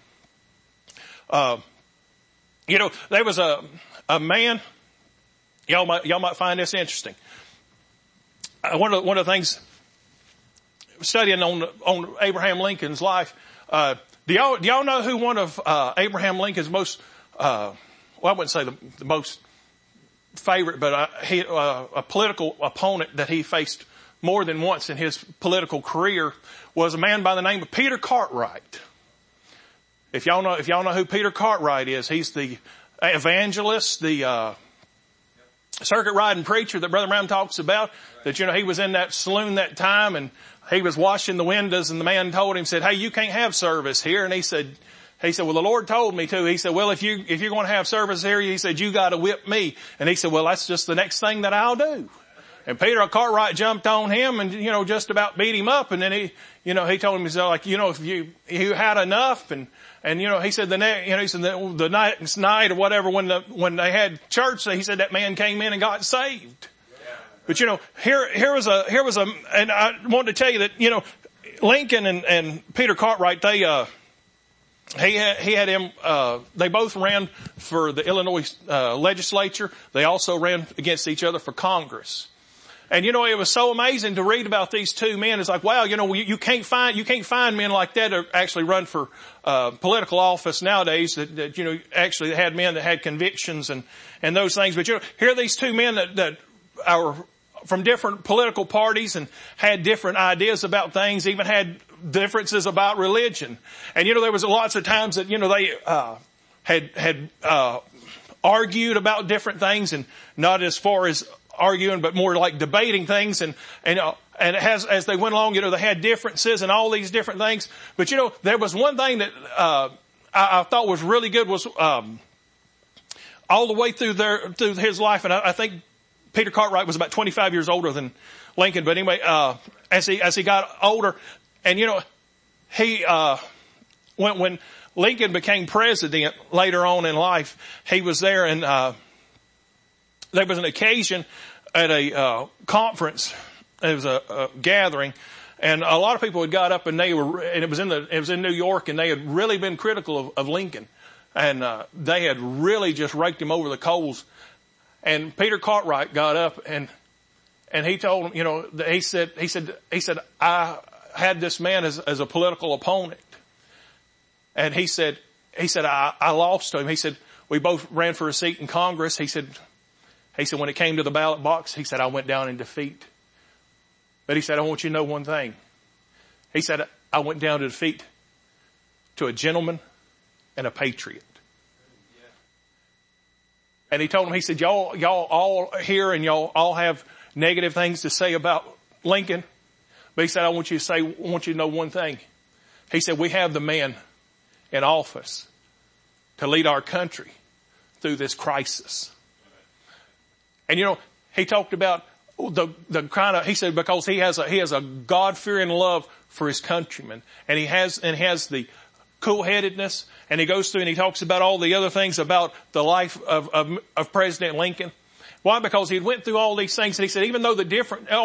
You know, there was a man. Y'all might find this interesting. One of the things studying on Abraham Lincoln's life. Do y'all know who one of Abraham Lincoln's most I wouldn't say the most favorite, but a political opponent that he faced more than once in his political career was a man by the name of Peter Cartwright. If y'all know who Peter Cartwright is, he's the evangelist, the circuit riding preacher that Brother Brown talks about. That, you know, he was in that saloon that time and he was washing the windows and the man told him, said, "Hey, you can't have service here." And he said, well, the Lord told me to. He said, well, if you're going to have service here, he said, you got to whip me. And he said, well, that's just the next thing that I'll do. And Peter Cartwright jumped on him and, you know, just about beat him up. And then he told him, he said, like, you know, if you had enough and, you know, he said the next night or whatever, when they had church, he said that man came in and got saved. But, you know, here was and I wanted to tell you that, you know, Lincoln and Peter Cartwright, he had him, they both ran for the Illinois, legislature. They also ran against each other for Congress. And it was so amazing to read about these two men. It's like, wow, you can't find men like that to actually run for, political office nowadays that actually had men that had convictions and those things. But here are these two men that are from different political parties and had different ideas about things, even had differences about religion. And there was lots of times that, they, had argued about different things, and not as far as arguing, but more like debating things, and as they went along, they had differences and all these different things. But there was one thing that I thought was really good was all the way through his life, and I think Peter Cartwright was about 25 years older than Lincoln. But anyway, as he got older, and he when Lincoln became president later on in life, he was there, and there was an occasion at a conference. It was a gathering, and a lot of people had got up, and it was in New York, and they had really been critical of Lincoln, and they had really just raked him over the coals. And Peter Cartwright got up, and he told him, he said, I had this man as a political opponent, and he said, I lost to him. He said, we both ran for a seat in Congress. He said, when it came to the ballot box, he said, I went down in defeat. But he said, I want you to know one thing. He said, I went down to defeat to a gentleman and a patriot. And he told him, he said, y'all all here and y'all all have negative things to say about Lincoln. But he said, I want you to know one thing. He said, we have the man in office to lead our country through this crisis. And he talked about the kind of, he said, because he has a God-fearing love for his countrymen, and he has the cool-headedness, and he goes through and he talks about all the other things about the life of President Lincoln. Why? Because he went through all these things, and he said even though they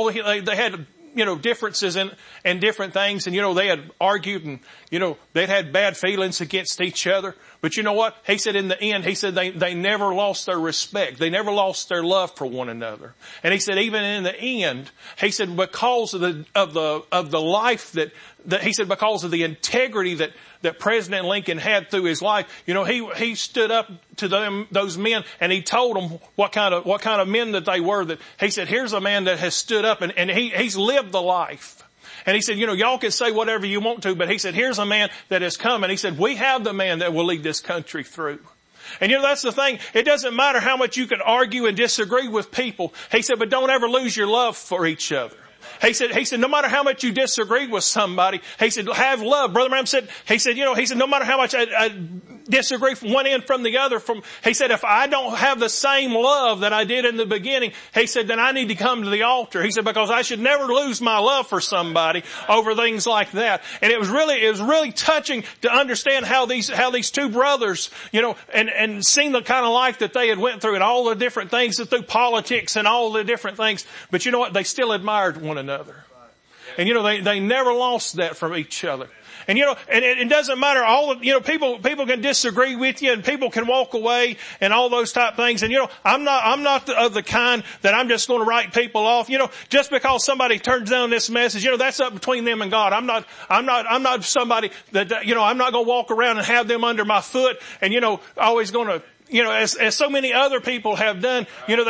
had differences and different things, and they had argued, and they'd had bad feelings against each other. But you know what? He said in the end, he said they never lost their respect. They never lost their love for one another. And he said even in the end, he said because of the life that he said because of the integrity that President Lincoln had through his life, he stood up to those men, and he told them what kind of men that they were. That he said, here's a man that has stood up and he's lived the life. And he said, y'all can say whatever you want to, but he said, here's a man that has come. And he said, we have the man that will lead this country through. And that's the thing. It doesn't matter how much you can argue and disagree with people. He said, but don't ever lose your love for each other. He said, no matter how much you disagree with somebody, he said, have love. Brother Branham said, he said, no matter how much I disagree from one end from the other, he said, if I don't have the same love that I did in the beginning, he said, then I need to come to the altar. He said, because I should never lose my love for somebody over things like that. And it was really touching to understand how these two brothers, and seeing the kind of life that they had went through and all the different things through politics and all the different things. But you know what? They still admired one another. And they never lost that from each other. And and it doesn't matter people can disagree with you, and people can walk away and all those type things. And I'm not of the kind that I'm just going to write people off. Just because somebody turns down this message, that's up between them and God. I'm not somebody that, I'm not going to walk around and have them under my foot and, always going to, as so many other people have done,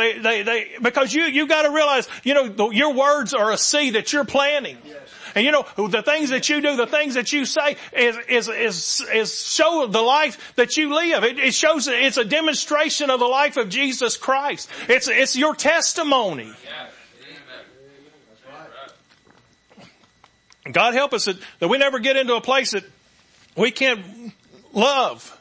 because you got to realize, your words are a seed that you're planting. Yes. And the things that you do, the things that you say is show the life that you live. It shows, it's a demonstration of the life of Jesus Christ. It's your testimony. God help us that we never get into a place that we can't love.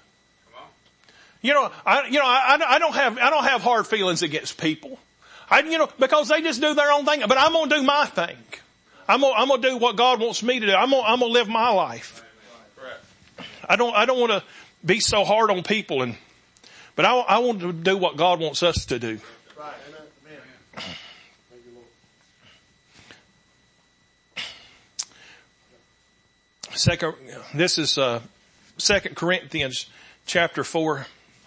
I don't have hard feelings against people. Because they just do their own thing. But I'm going to do my thing. I'm going to do what God wants me to do. I'm going to live my life. I don't want to be so hard on people, but I want to do what God wants us to do. This is 2 Corinthians chapter 4.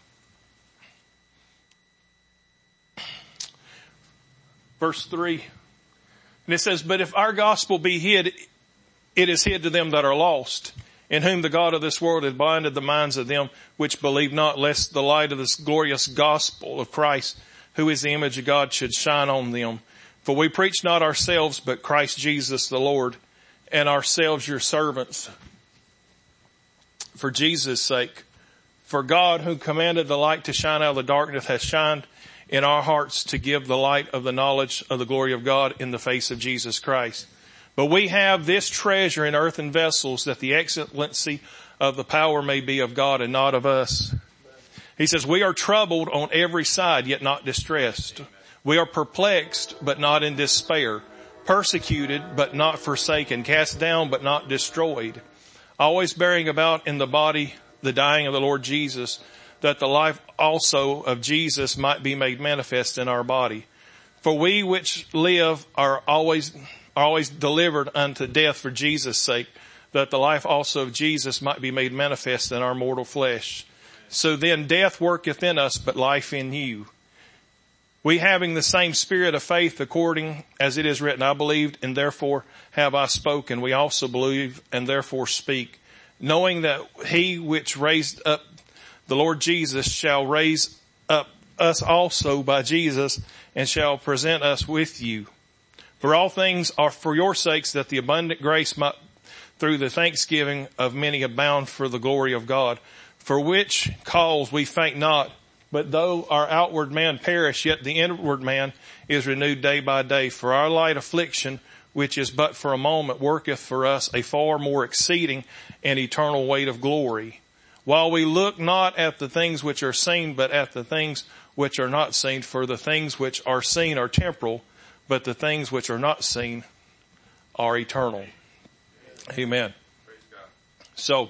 Verse 3. And it says, but if our gospel be hid, it is hid to them that are lost, in whom the God of this world hath blinded the minds of them which believe not, lest the light of this glorious gospel of Christ, who is the image of God, should shine on them. For we preach not ourselves, but Christ Jesus the Lord, and ourselves your servants, for Jesus' sake. For God, who commanded the light to shine out of the darkness, hath shined in our hearts to give the light of the knowledge of the glory of God in the face of Jesus Christ. But we have this treasure in earthen vessels, that the excellency of the power may be of God and not of us. He says, we are troubled on every side, yet not distressed. We are perplexed, but not in despair. Persecuted, but not forsaken. Cast down, but not destroyed. Always bearing about in the body the dying of the Lord Jesus, that the life also of Jesus might be made manifest in our body. For we which live are always delivered unto death for Jesus' sake, that the life also of Jesus might be made manifest in our mortal flesh. So then death worketh in us, but life in you. We having the same spirit of faith, according as it is written, I believed and therefore have I spoken. We also believe and therefore speak, knowing that he which raised up the Lord Jesus shall raise up us also by Jesus, and shall present us with you. For all things are for your sakes, that the abundant grace might through the thanksgiving of many abound for the glory of God. For which cause we faint not, but though our outward man perish, yet the inward man is renewed day by day. For our light affliction, which is but for a moment, worketh for us a far more exceeding and eternal weight of glory. While we look not at the things which are seen, but at the things which are not seen. For the things which are seen are temporal, but the things which are not seen are eternal. Amen. So,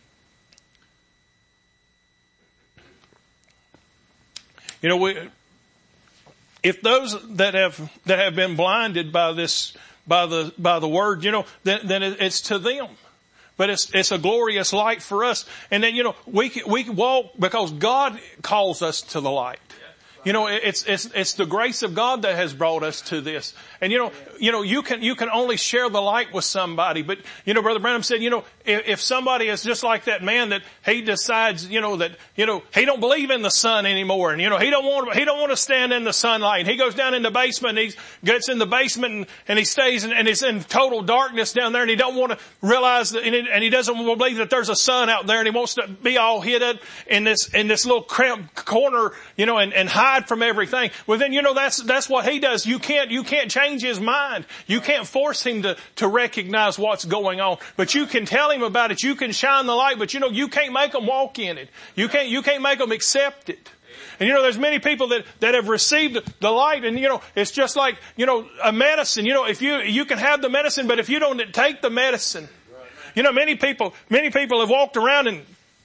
if those that have been blinded by this, by the word, then it's to them. But it's a glorious light for us. And then, we can walk because God calls us to the light. It's the grace of God that has brought us to this. And you can only share the light with somebody. But, Brother Branham said, if somebody is just like that man that he decides, that, he don't believe in the sun anymore. And, he don't want to stand in the sunlight. And he goes down in the basement and he gets in the basement and he stays and he's in total darkness down there and he don't want to realize that, and he doesn't believe that there's a sun out there and he wants to be all hidden in this little cramped corner, and hide from everything. Well, then, that's what he does. You can't change his mind. You can't force him to recognize what's going on. But you can tell him about it. You can shine the light, but you can't make him walk in it. You can't make him accept it. And there's many people that have received the light, and it's just like, a medicine. If you can have the medicine, but if you don't take the medicine, many people have walked around and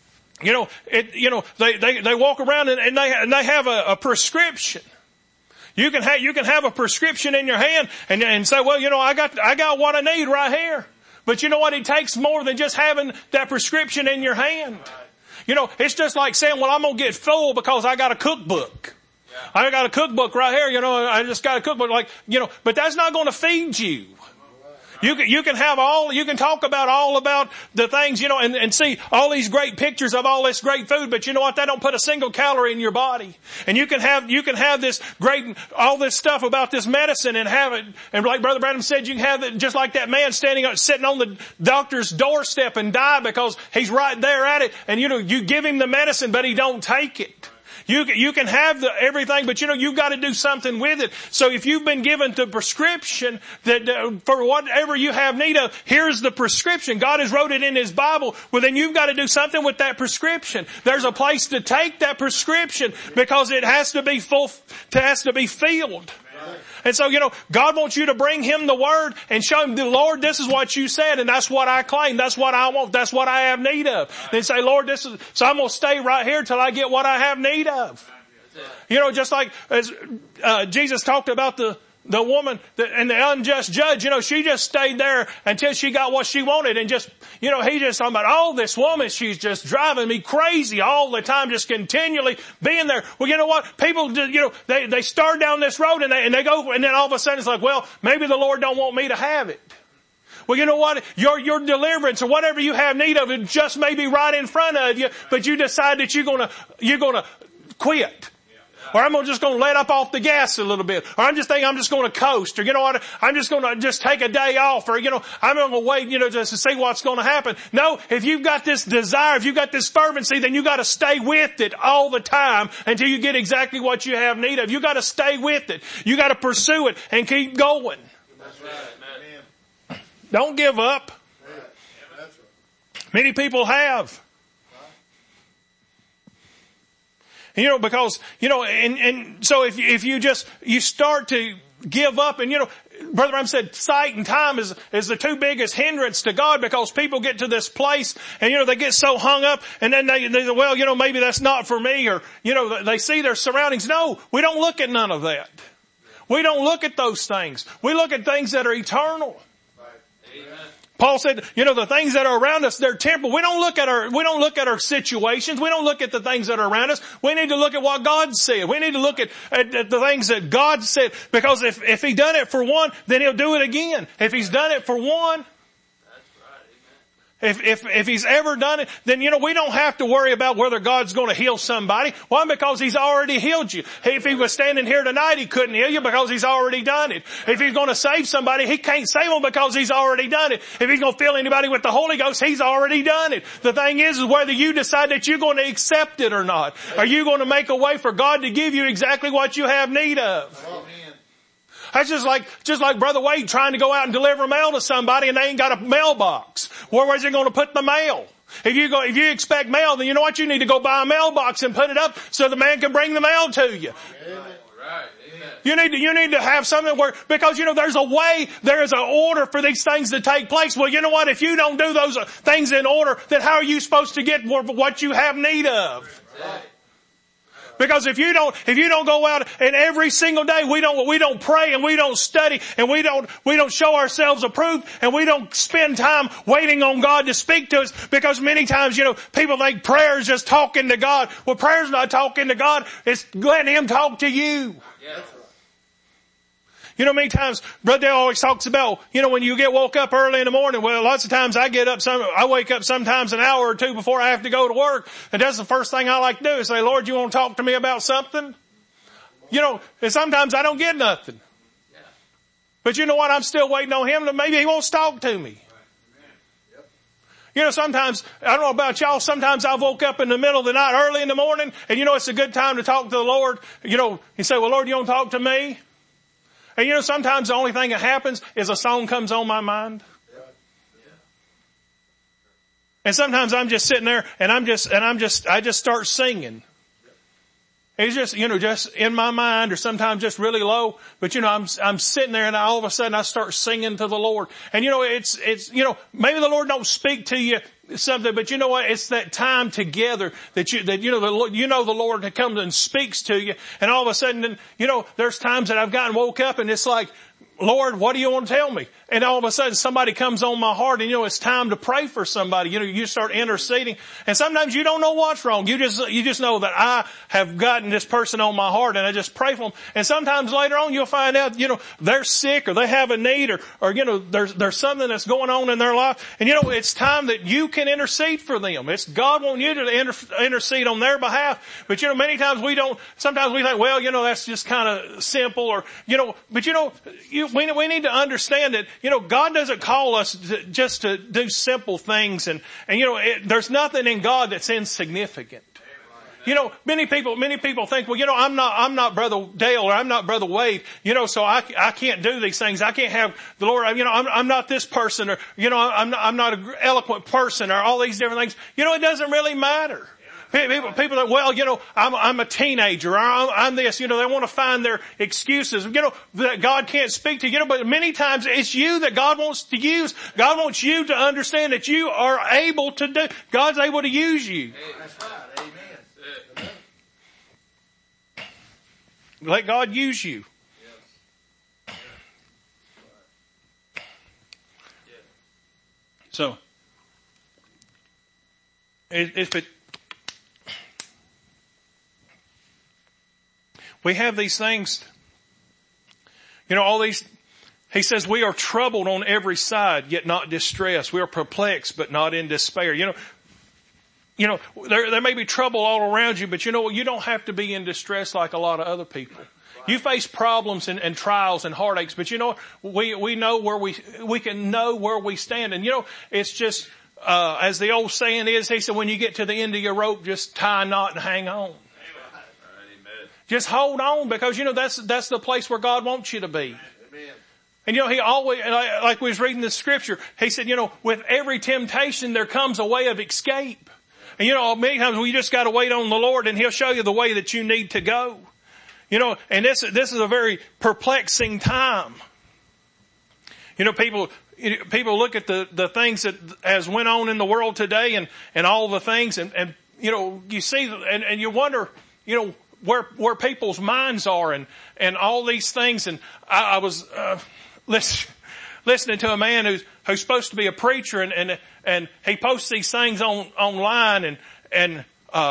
they walk around and they have a prescription. You can have a prescription in your hand and say, well, I got what I need right here. But you know what? It takes more than just having that prescription in your hand. It's just like saying, well, I'm going to get full because I got a cookbook. I got a cookbook right here. I just got a cookbook, but that's not going to feed you. You can talk about all about the things, and see all these great pictures of all this great food, but you know what? That don't put a single calorie in your body. And you can have this great, all this stuff about this medicine and have it, and like Brother Branham said, you can have it just like that man sitting on the doctor's doorstep and die because he's right there at it, and you give him the medicine, but he don't take it. You can have everything, but you've got to do something with it. So if you've been given the prescription that for whatever you have need of, here's the prescription. God has wrote it in His Bible. Well, then you've got to do something with that prescription. There's a place to take that prescription because it has to be filled. And so, God wants you to bring Him the Word and show Him, Lord, this is what you said, and that's what I claim. That's what I want. That's what I have need of. Then say, Lord, so I'm going to stay right here till I get what I have need of. Just like as Jesus talked about the the woman and the unjust judge, she just stayed there until she got what she wanted, and just, he just talking about, oh, this woman, she's just driving me crazy all the time, just continually being there. Well, you know what? People, they start down this road and they go, and then all of a sudden it's like, well, maybe the Lord don't want me to have it. Well, you know what? Your deliverance or whatever you have need of, it just may be right in front of you, but you decide that you're gonna quit. Or I'm just going to let up off the gas a little bit. Or I'm just thinking I'm just going to coast. Or you know what? I'm just going to just take a day off. Or I'm going to wait, just to see what's going to happen. No, if you've got this desire, if you've got this fervency, then you got to stay with it all the time until you get exactly what you have need of. You got to stay with it. You got to pursue it and keep going. That's right. Amen. Don't give up. That's right. Many people have. Because, and so if you start to give up, and Brother Ram said sight and time is the two biggest hindrance to God, because people get to this place and, they get so hung up, and then they well, maybe that's not for me, or, they see their surroundings. No, we don't look at none of that. We don't look at those things. We look at things that are eternal. Amen. Paul said, the things that are around us, they're temporal. We don't look at our situations. We don't look at the things that are around us. We need to look at what God said. We need to look at the things that God said. Because if He done it for one, then He'll do it again. If He's done it for one, if He's ever done it, then, we don't have to worry about whether God's going to heal somebody. Why? Because He's already healed you. If He was standing here tonight, He couldn't heal you because He's already done it. If He's going to save somebody, He can't save them because He's already done it. If He's going to fill anybody with the Holy Ghost, He's already done it. The thing is whether you decide that you're going to accept it or not. Are you going to make a way for God to give you exactly what you have need of? Amen. That's just like Brother Wade trying to go out and deliver mail to somebody and they ain't got a mailbox. Where's he going to put the mail? If you expect mail, then you know what? You need to go buy a mailbox and put it up so the man can bring the mail to you. Amen. Right. Amen. You need to have something where, because there's a way, there is an order for these things to take place. Well, you know what? If you don't do those things in order, then how are you supposed to get what you have need of? Right. Because if you don't go out and every single day we don't pray and we don't study and we don't show ourselves approved and we don't spend time waiting on God to speak to us, because many times, people think prayer is just talking to God. Well, prayer's not talking to God. It's letting Him talk to you. Yeah. Many times, Brother Dale always talks about, when you get woke up early in the morning, well, lots of times I wake up sometimes an hour or two before I have to go to work. And that's the first thing I like to do is say, Lord, you want to talk to me about something? And sometimes I don't get nothing. But you know what? I'm still waiting on Him. Maybe He wants to talk to me. Sometimes, I don't know about y'all, sometimes I woke up in the middle of the night early in the morning and it's a good time to talk to the Lord. You say, well, Lord, you want to talk to me? And sometimes the only thing that happens is a song comes on my mind. And sometimes I'm just sitting there and I just start singing. It's just, just in my mind, or sometimes just really low. But I'm sitting there and all of a sudden I start singing to the Lord. And it's, maybe the Lord don't speak to you something, but you know what? It's that time together that the Lord comes and speaks to you. And all of a sudden, there's times that I've woke up and it's like, Lord, what do you want to tell me? And all of a sudden somebody comes on my heart and it's time to pray for somebody. You start interceding. And sometimes you don't know what's wrong. You just know that I have gotten this person on my heart and I just pray for them. And sometimes later on you'll find out, they're sick or they have a need or there's something that's going on in their life. And it's time that you can intercede for them. It's God wanting you to intercede on their behalf. But many times sometimes we think, well, that's just kind of simple or, but we need to understand that, God doesn't call us just to do simple things and there's nothing in God that's insignificant. Many people think, well, I'm not Brother Dale or I'm not Brother Wade, so I can't do these things. I can't have the Lord, I'm not this person or, I'm not an eloquent person or all these different things. It doesn't really matter. People think, well, I'm a teenager, or I'm this, they want to find their excuses, that God can't speak to, but many times it's you that God wants to use. God wants you to understand that you are able to do, God's able to use you. That's right. Amen. Let God use you. So, we have these things, all these, he says we are troubled on every side, yet not distressed. We are perplexed, but not in despair. There may be trouble all around you, but you don't have to be in distress like a lot of other people. You face problems and trials and heartaches, but we know where we can know where we stand. And it's just, as the old saying is, he said, when you get to the end of your rope, just tie a knot and hang on. Amen. Just hold on, because that's the place where God wants you to be. Amen. And he always, like we was reading the scripture, he said, with every temptation there comes a way of escape. And many times we just got to wait on the Lord, and he'll show you the way that you need to go. And this is a very perplexing time. People look at the things that has went on in the world today and all the things and you see and you wonder, where people's minds are and all these things. And I was, listening to a man who's supposed to be a preacher and he posts these things online and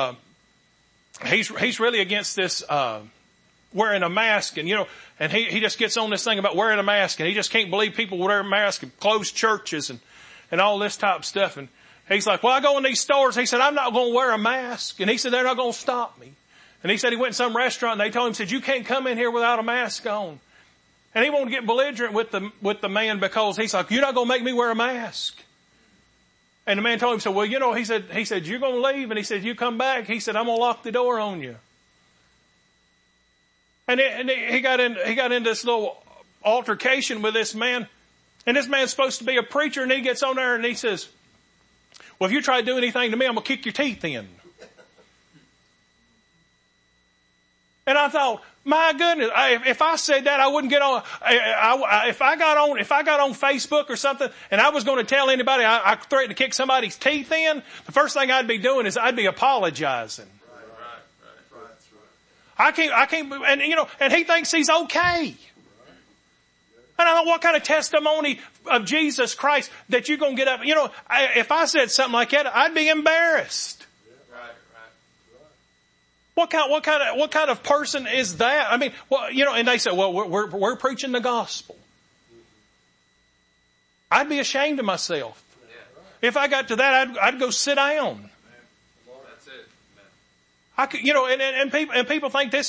he's really against this, wearing a mask and he just gets on this thing about wearing a mask and he just can't believe people wear a mask and close churches and all this type of stuff. And he's like, well, I go in these stores. He said, I'm not going to wear a mask. And he said, they're not going to stop me. And he said he went in some restaurant and they told him, said, you can't come in here without a mask on. And he won't get belligerent with the man because he's like, you're not going to make me wear a mask. And the man told him, so, well, he said, you're going to leave. And he said, you come back. He said, I'm going to lock the door on you. And he got into this little altercation with this man. And this man's supposed to be a preacher, and he gets on there and he says, well, if you try to do anything to me, I'm going to kick your teeth in. And I thought, my goodness, if I said that, I wouldn't get on. If I got on Facebook or something and I was going to tell anybody I threatened to kick somebody's teeth in, the first thing I'd be doing is I'd be apologizing. I can't, and he thinks he's okay. And I don't know what kind of testimony of Jesus Christ that you're going to get up. If I said something like that, I'd be embarrassed. What kind of person is that? I mean, and they say, well, we're preaching the gospel. I'd be ashamed of myself. If I got to that, I'd go sit down. I could, and people think this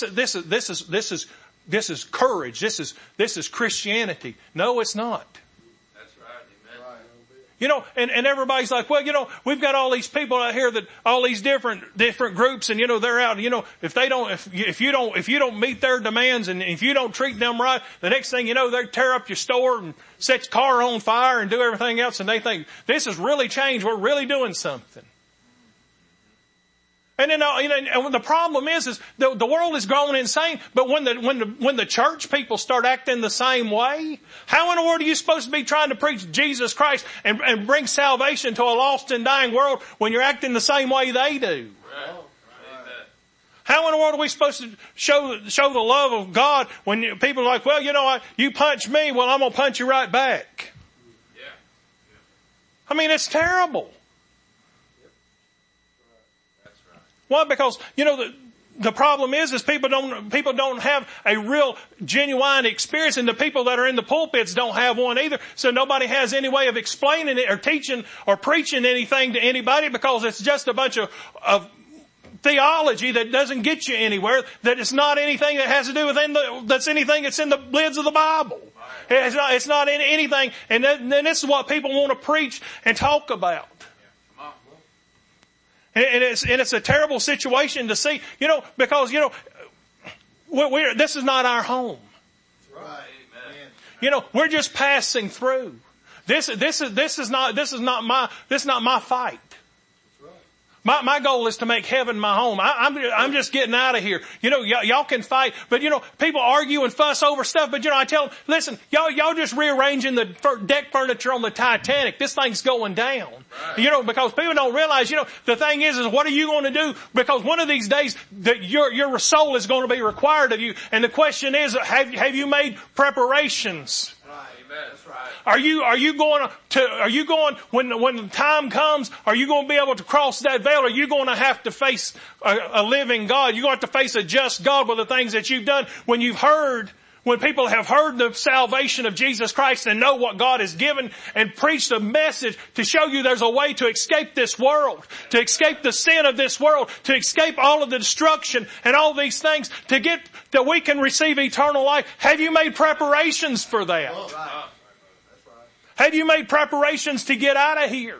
is courage. This is Christianity. No, it's not. That's right. Amen. And everybody's like, well, we've got all these people out here that all these different groups, and they're out. If you don't meet their demands, and if you don't treat them right, the next thing you know, they tear up your store and set your car on fire and do everything else, and they think this has really changed. We're really doing something. And then, and the problem is the world is growing insane. But when the church people start acting the same way, how in the world are you supposed to be trying to preach Jesus Christ and bring salvation to a lost and dying world when you're acting the same way they do? Right. How in the world are we supposed to show the love of God when people are like, well, you punch me, well, I'm going to punch you right back. Yeah. I mean, it's terrible. Why? Because, the problem is people don't have a real genuine experience, and the people that are in the pulpits don't have one either. So nobody has any way of explaining it or teaching or preaching anything to anybody, because it's just a bunch of theology that doesn't get you anywhere, that it's not anything that has to do with that's anything that's in the lids of the Bible. It's not anything, and then this is what people want to preach and talk about. And it's a terrible situation to see, because, this is not our home. Right. We're just passing through. This is not my fight. My goal is to make heaven my home. I'm just getting out of here. Y'all can fight, but people argue and fuss over stuff, but I tell them, listen, y'all just rearranging the deck furniture on the Titanic. This thing's going down. Right. Because people don't realize, the thing is what are you going to do? Because one of these days that your soul is going to be required of you. And the question is, have you made preparations? Right. Amen. That's right. Are you going when the time comes, are you going to be able to cross that veil? Or are you going to have to face a living God? You're going to have to face a just God with the things that you've done when people have heard the salvation of Jesus Christ and know what God has given and preached a message to show you there's a way to escape this world, to escape the sin of this world, to escape all of the destruction and all these things, to get that we can receive eternal life. Have you made preparations for that? Oh, right. That's right. Have you made preparations to get out of here?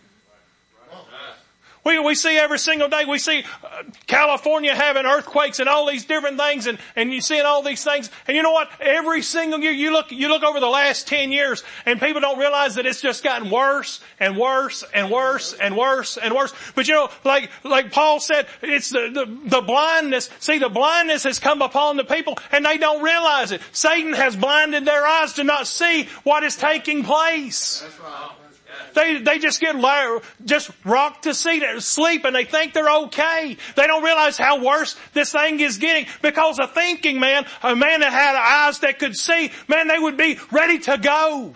We see every single day, we see California having earthquakes and all these different things and you see all these things. And you know what? Every single year you look over the last 10 years and people don't realize that it's just gotten worse and worse and worse and worse and worse. But you know, like Paul said, it's the blindness. See, the blindness has come upon the people and they don't realize it. Satan has blinded their eyes to not see what is taking place. That's right. They just get just rocked to sleep and they think they're okay. They don't realize how worse this thing is getting because a thinking man, a man that had eyes that could see, man, they would be ready to go.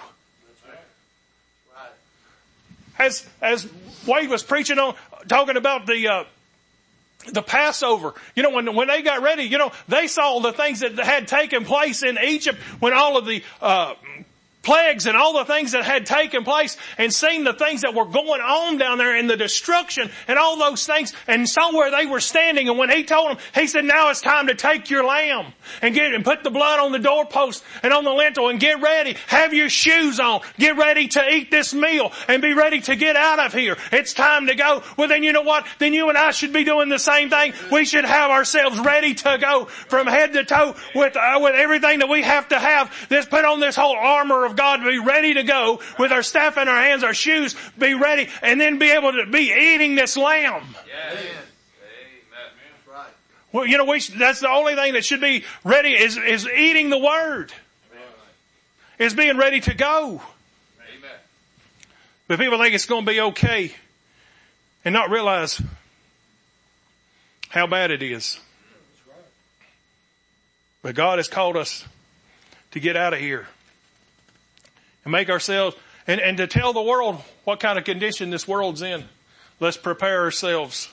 That's right. As Wade was preaching on, talking about the Passover, you know, when they got ready, you know, they saw the things that had taken place in Egypt when all of the, plagues and all the things that had taken place and seen the things that were going on down there and the destruction and all those things and saw where they were standing. And when he told them, he said, now it's time to take your lamb and put the blood on the doorpost and on the lintel and get ready. Have your shoes on. Get ready to eat this meal and be ready to get out of here. It's time to go. Well, then you know what? Then you and I should be doing the same thing. We should have ourselves ready to go from head to toe with everything that we have to have. Put on this whole armor of God to be ready to go with our staff in our hands, our shoes, be ready, and then be able to be eating this lamb. Yes. Amen. That's right. Well, you know, that's the only thing that should be ready is eating the Word. Amen. Is being ready to go. Amen. But people think it's going to be okay and not realize how bad it is. But God has called us to get out of here. And make ourselves, and to tell the world what kind of condition this world's in. Let's prepare ourselves.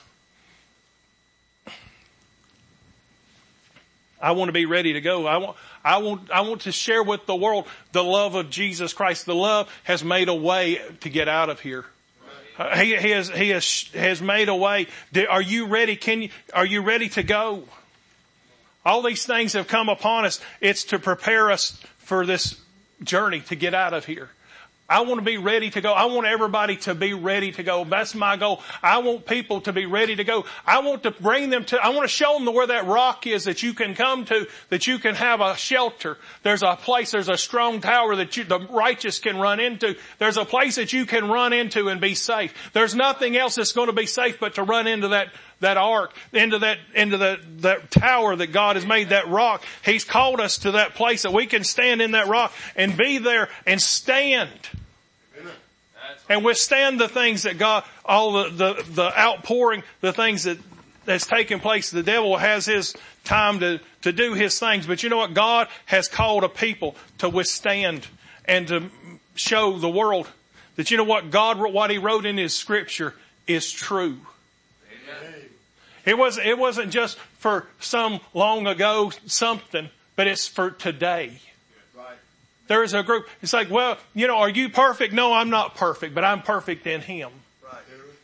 I want to be ready to go. I want to share with the world the love of Jesus Christ. The love has made a way to get out of here. He has made a way. Are you ready? Are you ready to go? All these things have come upon us. It's to prepare us for this journey to get out of here. I want to be ready to go. I want everybody to be ready to go. That's my goal. I want people to be ready to go. I want to bring them I want to show them where that rock is that you can come to, that you can have a shelter. There's a place, there's a strong tower that the righteous can run into. There's a place that you can run into and be safe. There's nothing else that's going to be safe but to run into that ark, into that tower that God has made, that rock. He's called us to that place that we can stand in that rock and be there and stand. And withstand the things that God, all the outpouring, the things that's taking place. The devil has his time to do his things. But you know what? God has called a people to withstand and to show the world that you know what? God, what He wrote in His Scripture is true. Amen. It wasn't just for some long ago something, but it's for today. There is a group, it's like, well, you know, are you perfect? No, I'm not perfect, but I'm perfect in Him. Right.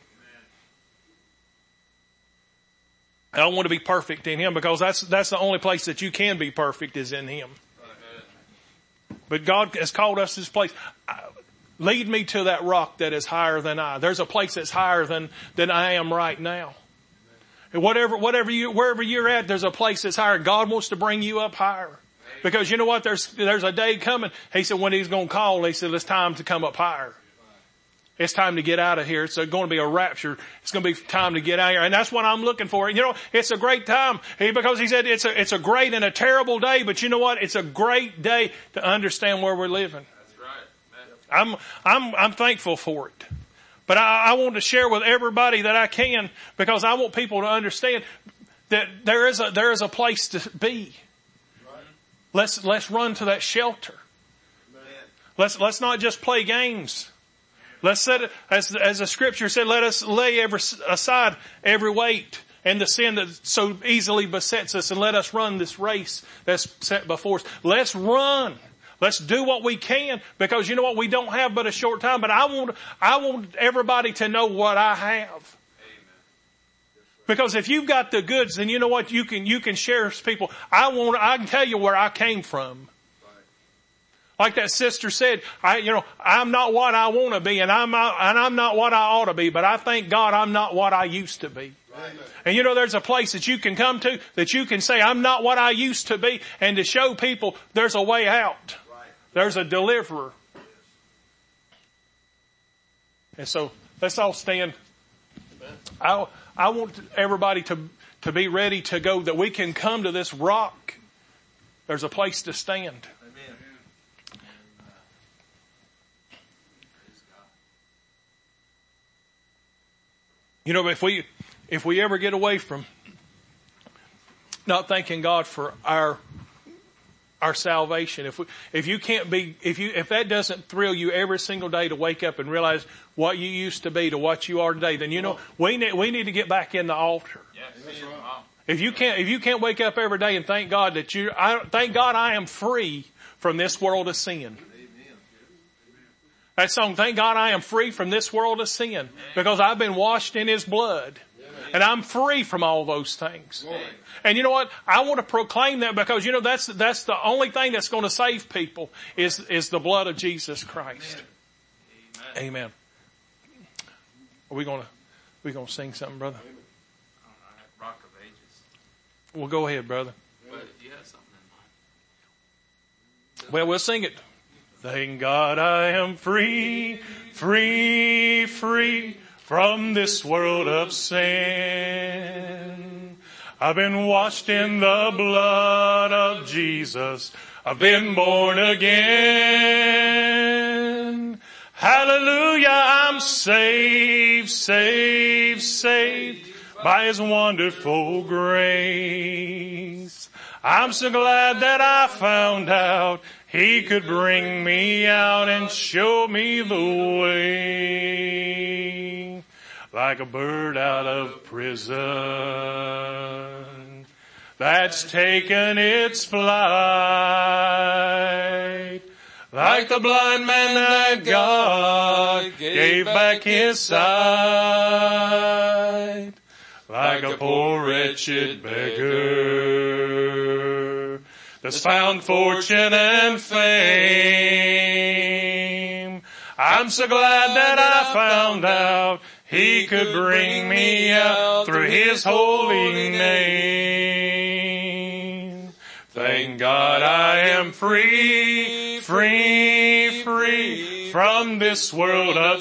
I want to be perfect in Him because that's the only place that you can be perfect is in Him. Right. But God has called us this place. Lead me to that rock that is higher than I. There's a place that's higher than I am right now. And wherever you're at, there's a place that's higher. God wants to bring you up higher. Because you know what? There's a day coming. He said when He's going to call, He said it's time to come up higher. It's time to get out of here. It's going to be a rapture. It's going to be time to get out of here. And that's what I'm looking for. You know, it's a great time because He said it's a great and a terrible day. But you know what? It's a great day to understand where we're living. That's right. I'm thankful for it. But I want to share with everybody that I can because I want people to understand that there is a place to be. Let's run to that shelter. Let's not just play games. Let's set it, as the scripture said, let us lay aside every weight and the sin that so easily besets us, and let us run this race that's set before us. Let's run. Let's do what we can, because you know what? We don't have but a short time, but I want everybody to know what I have. Because if you've got the goods, then you know what? You can share with people. I can tell you where I came from. Like that sister said, I'm not what I want to be, and I'm not what I ought to be, but I thank God I'm not what I used to be. Right. And there's a place that you can come to that you can say, I'm not what I used to be, and to show people there's a way out. Right. There's a deliverer. And so let's all stand. I want everybody to be ready to go, that we can come to this rock. There's a place to stand. If we ever get away from not thanking God for our salvation, if that doesn't thrill you every single day to wake up and realize what you used to be to what you are today, then we need to get back in the altar. Yes. If you can't wake up every day and thank God thank God I am free from this world of sin. That song, thank God I am free from this world of sin, because I've been washed in His blood. And I'm free from all those things. And you know what? I want to proclaim that, because that's the only thing that's going to save people is the blood of Jesus Christ. Amen. Are we going to sing something, brother? Rock of Ages. Well, go ahead, brother. But if you have something in mind. Well, we'll sing it. Thank God I am free, free, free from this world of sin. I've been washed in the blood of Jesus. I've been born again. Hallelujah, I'm saved, saved, saved by His wonderful grace. I'm so glad that I found out He could bring me out and show me the way. Like a bird out of prison that's taken its flight. Like the blind man that God gave back his sight. Like a poor wretched beggar that's found fortune and fame. I'm so glad that I found out He could bring me out through His holy name. Thank God I am free, free, free from this world of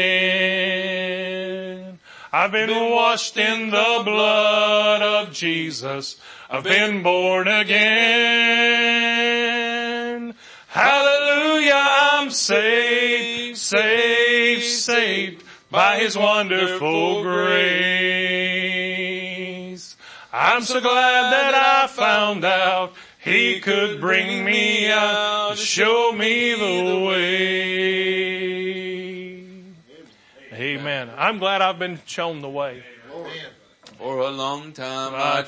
sin. I've been washed in the blood of Jesus. I've been born again. Hallelujah, I'm saved, saved, saved by His wonderful grace. I'm so glad that I found out He could bring me out, show me the way. Amen. I'm glad I've been shown the way. For a long time I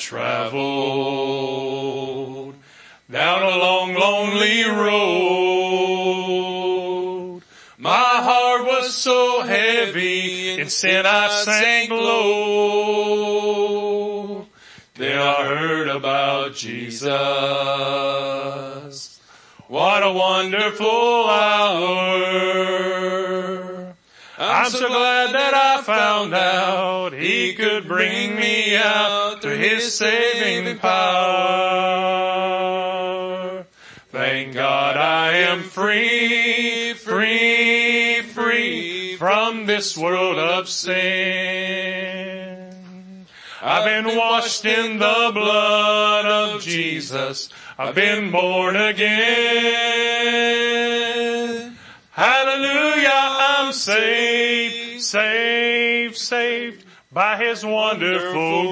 traveled down a long, lonely road. My heart was so heavy, in sin I sank low. Then I heard about Jesus. What a wonderful hour. I'm so glad that I found out He could bring me out through His saving power. Thank God I am free, free, free from this world of sin. I've been washed in the blood of Jesus. I've been born again. Hallelujah, I'm saved, saved, saved by His wonderful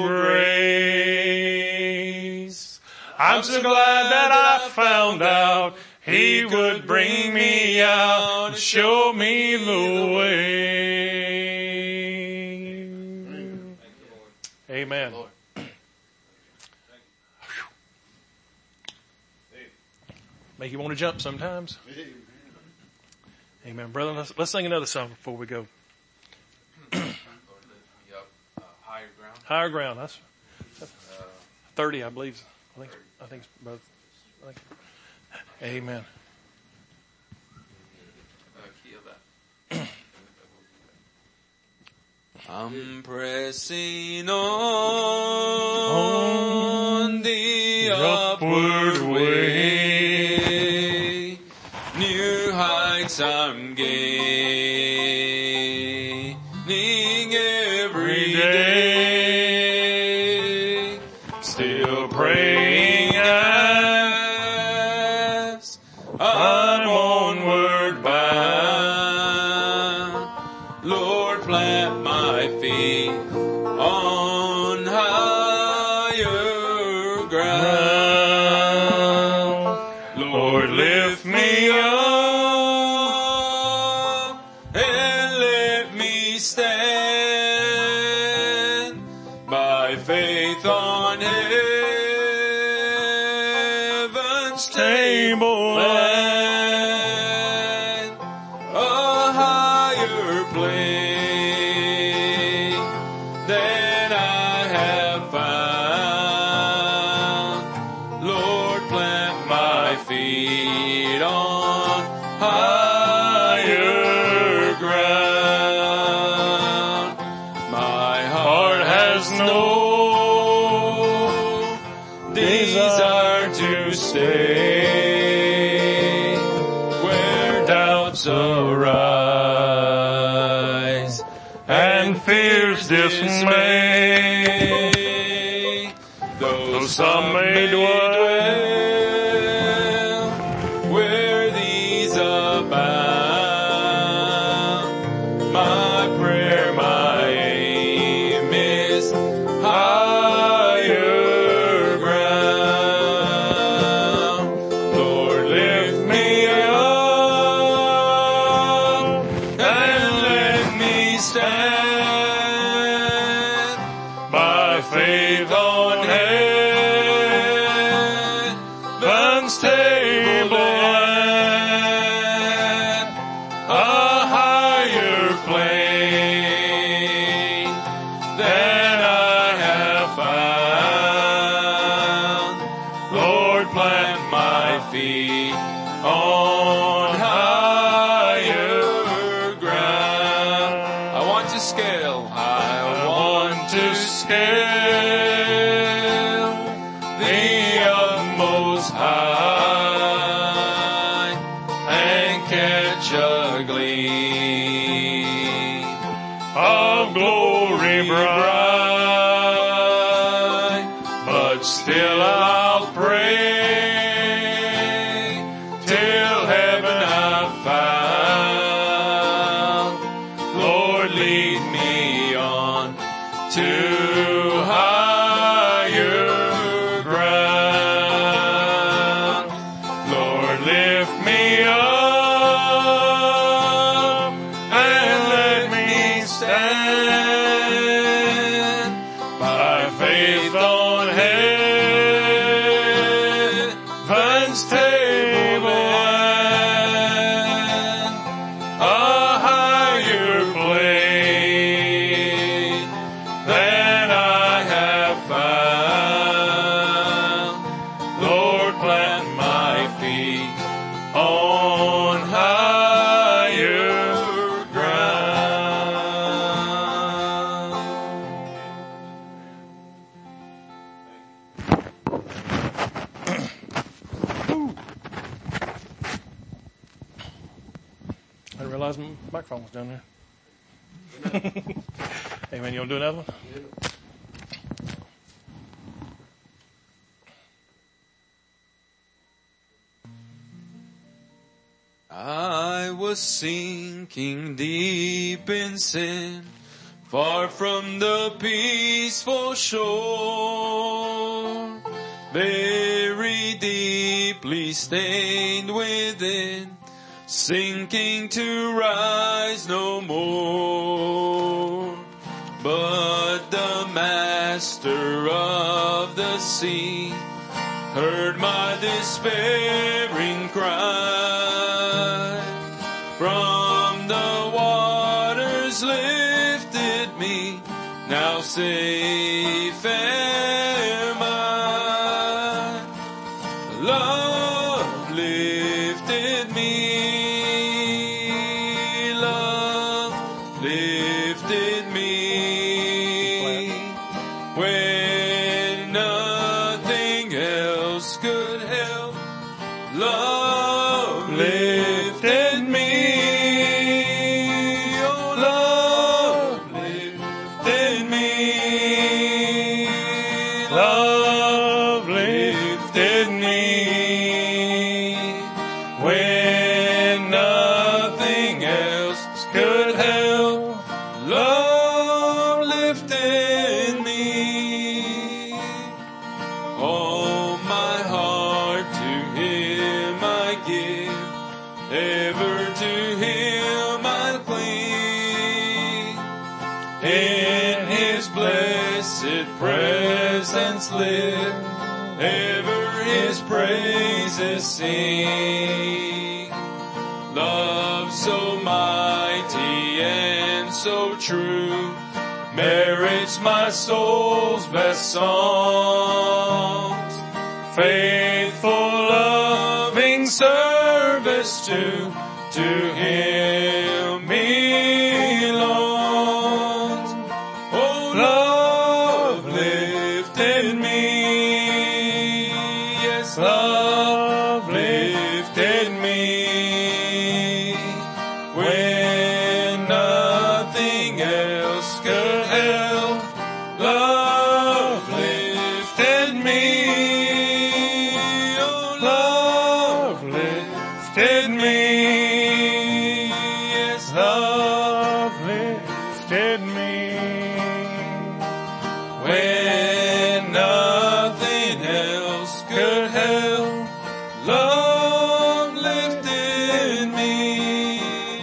grace. I'm so glad that I found out He would bring me out. show me the way. Amen. Make you want to jump sometimes. Amen. Brother, let's sing another song before we go. Higher ground. Higher ground. That's 30, I believe. I think it's both. Amen. I'm pressing on the upward way. New heights I'm gaining every day. Still praying as I'm onward bound. Lord, plant my feet on higher ground. Lord, lift me up and let me stand by faith on heaven's table land, a higher plane than I have found. Lord, plant my feet on higher ground. My heart has no desire to stay where doubts arise and fears dismay. Though some may dwell where these abound, my prayer, my aim is higher ground. Lord, lift me up and let me stand by faith on heaven's table land, a higher plane than I have found. Lord, plant my feet on higher ground. I want to scale. I want to scale the utmost high and catch a gleam of glory bright. But still I'll pray till heaven I've found. Lord, lead me on to higher ground. Lord, lift me up and let me stand by faith on heaven's table land, a higher plane than I have found. Lord, plant my feet on higher ground. I didn't realize my microphone was down there. Amen. You want to do another one? I was sinking deep in sin, far from the peaceful shore, very deeply stained within, sinking to rise no more. But the master of the sea heard my despairing cry. From the waters lifted me, now safe am I. Love lifted me, love lifted me, when nothing else could help. Love lifted me, oh love lifted me, love lifted me, when nothing else could help. Love lifted me. All my heart to Him I give, ever to Him I cling. In His blessed presence live, ever His praises sing. Love so mighty and so true merits my soul's best songs. Faithful, loving service to Him belongs. Oh, love lifted me, yes, love lifted me, when nothing else could help. Love lifted me, oh love lifted me, yes, love lifted me, when nothing else could help. Love lifted me.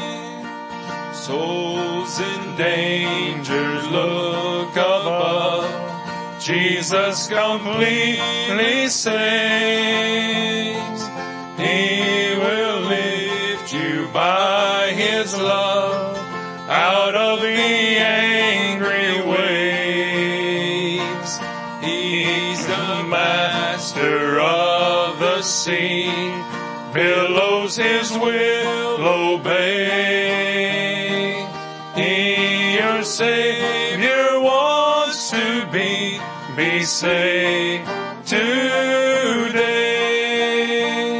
Souls in danger look above, Jesus completely saves. He will lift you by His love out of the angry waves. He's the master of the sea, billows His will obey. He, your Savior, wants to be saved today.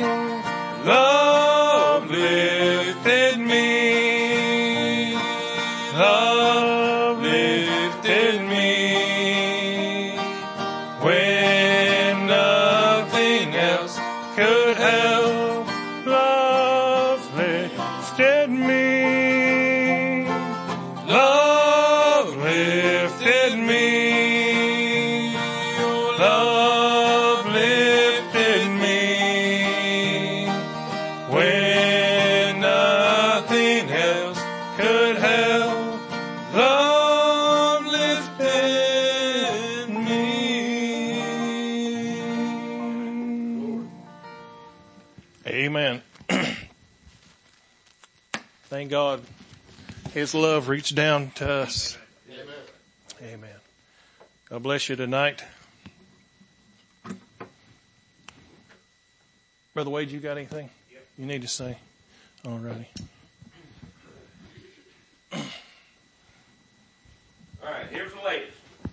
Love lifted me, love lifted me, when nothing else could help. Love lifted me, love lifted me, oh love lifted me, when nothing else could help. Love lifted me. Amen. Thank God His love reached down to us. Amen. God bless you tonight. Brother Wade, you got anything you need to say? All righty. All right, here's the latest.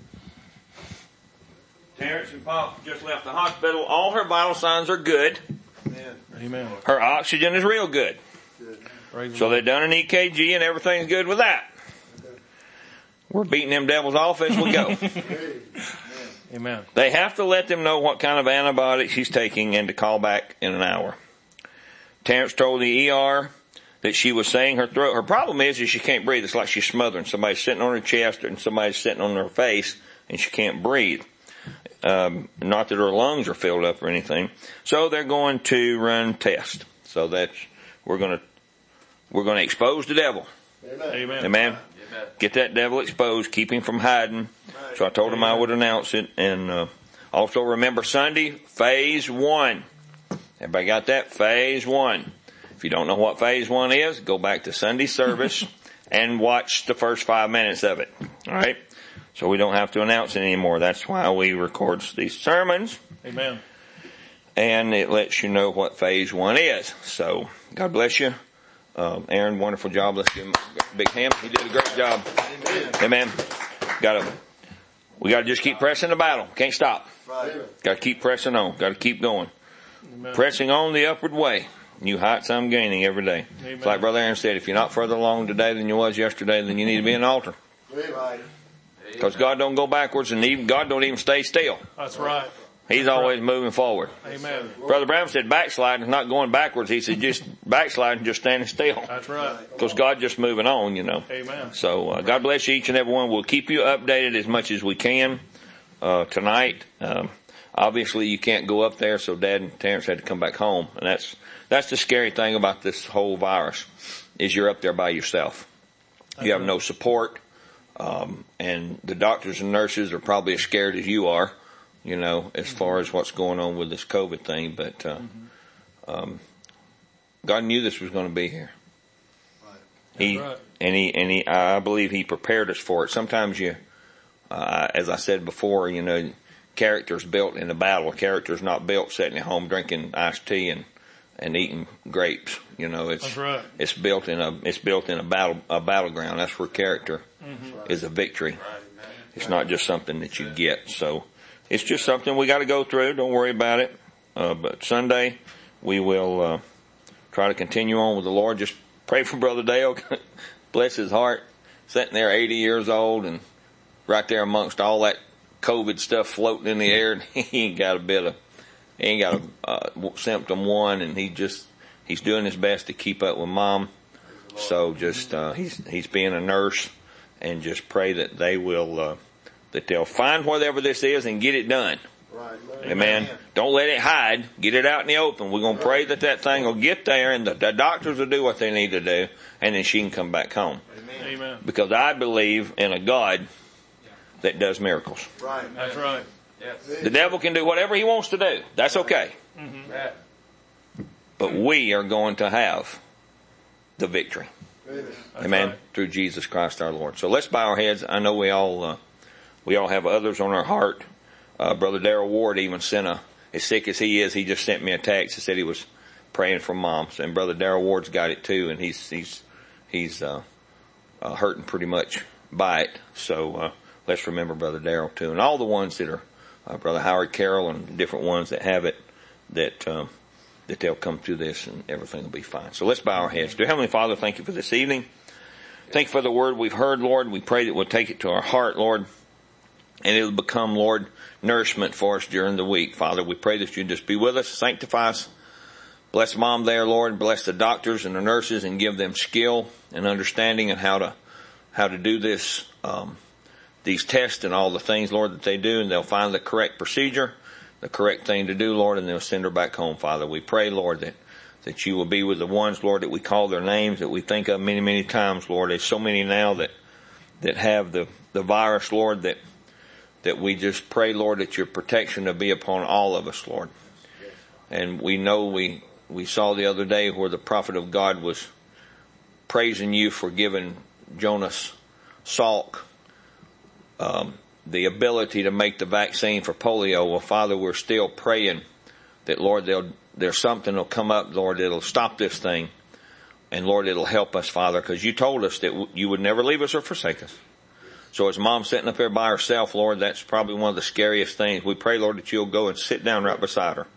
Terrence and Pop just left the hospital. All her vital signs are good. Amen. Her oxygen is real good. So they've done an EKG and everything's good with that. We're beating them devils off as we go. Amen. They have to let them know what kind of antibiotics she's taking and to call back in an hour. Terrence told the ER that she was saying her throat. Her problem is she can't breathe. It's like she's smothering. Somebody's sitting on her chest and somebody's sitting on her face and she can't breathe. Not that her lungs are filled up or anything. So they're going to run tests. So we're going to We're going to expose the devil. Amen. Amen. Get that devil exposed. Keep him from hiding. So I told him I would announce it. And also remember Sunday, phase 1. Everybody got that? Phase 1. If you don't know what phase 1 is, go back to Sunday service and watch the first 5 minutes of it. All right? So we don't have to announce it anymore. That's why we record these sermons. Amen. And it lets you know what phase 1 is. So God bless you. Aaron, wonderful job. Let's give him a big hand. He did a great job. Amen. We gotta just keep pressing the battle. Can't stop. Gotta keep pressing on. Gotta keep going. Amen. Pressing on the upward way. New heights I'm gaining every day. Amen. It's like Brother Aaron said, if you're not further along today than you was yesterday, then you need to be an altar. Because God don't go backwards and even God don't even stay still. That's right. He's always moving forward. Amen. Brother Brown said backsliding is not going backwards. He said just backsliding, just standing still. That's right. Because God just moving on, you know. Amen. So God bless you each and every one. We'll keep you updated as much as we can tonight. Obviously you can't go up there, so Dad and Terrence had to come back home. And that's the scary thing about this whole virus, is you're up there by yourself. You have no support. And the doctors and nurses are probably as scared as you are, you know, as far as what's going on with this COVID thing. But God knew this was going to be here. I believe He prepared us for it. Sometimes as I said before, you know, character's built in a battle. Character's not built sitting at home drinking iced tea and eating grapes. You know, That's right. it's built in a battleground. That's where character is a victory. It's not just something that you get. So it's just something we got to go through. Don't worry about it. But Sunday we will try to continue on with the Lord. Just pray for Brother Dale. Bless his heart, sitting there 80 years old and right there amongst all that COVID stuff floating in the air. And he ain't got a symptom one, and he's doing his best to keep up with Mom. So just he's being a nurse, and just pray that they will that they'll find whatever this is and get it done. Right. Amen. Don't let it hide. Get it out in the open. We're going to pray that thing will get there, and the doctors will do what they need to do, and then she can come back home. Amen. Because I believe in a God that does miracles. Right. That's right. The devil can do whatever he wants to do. That's okay. But we are going to have the victory. Amen. Right. Through Jesus Christ our Lord. So let's bow our heads. I know we all have others on our heart. Brother Darrell Ward even sent as sick as he is, he just sent me a text. He said he was praying for Mom. And Brother Darrell Ward's got it too, and he's hurting pretty much by it. So let's remember Brother Darrell too, and all the ones that are Brother Howard Carroll and different ones that have it, that they'll come through this and everything will be fine. So let's bow our heads. Dear Heavenly Father, thank you for this evening. Thank you for the word we've heard, Lord. We pray that we'll take it to our heart, Lord, and it'll become, Lord, nourishment for us during the week. Father, we pray that you just be with us, sanctify us. Bless Mom there, Lord. Bless the doctors and the nurses and give them skill and understanding and how to do this, these tests and all the things, Lord, that they do, and they'll find the correct procedure, the correct thing to do, Lord, and they'll send her back home, Father. We pray, Lord, that you will be with the ones, Lord, that we call their names, that we think of many, many times, Lord. There's so many now that have the virus, Lord, that we just pray, Lord, that your protection will be upon all of us, Lord. And we know we saw the other day where the prophet of God was praising you for giving Jonas Salk the ability to make the vaccine for polio. Well, Father, we're still praying that, Lord, there's something that'll come up, Lord, that'll stop this thing. And, Lord, it'll help us, Father, because you told us that you would never leave us or forsake us. So as Mom sitting up there by herself, Lord, that's probably one of the scariest things. We pray, Lord, that you'll go and sit down right beside her.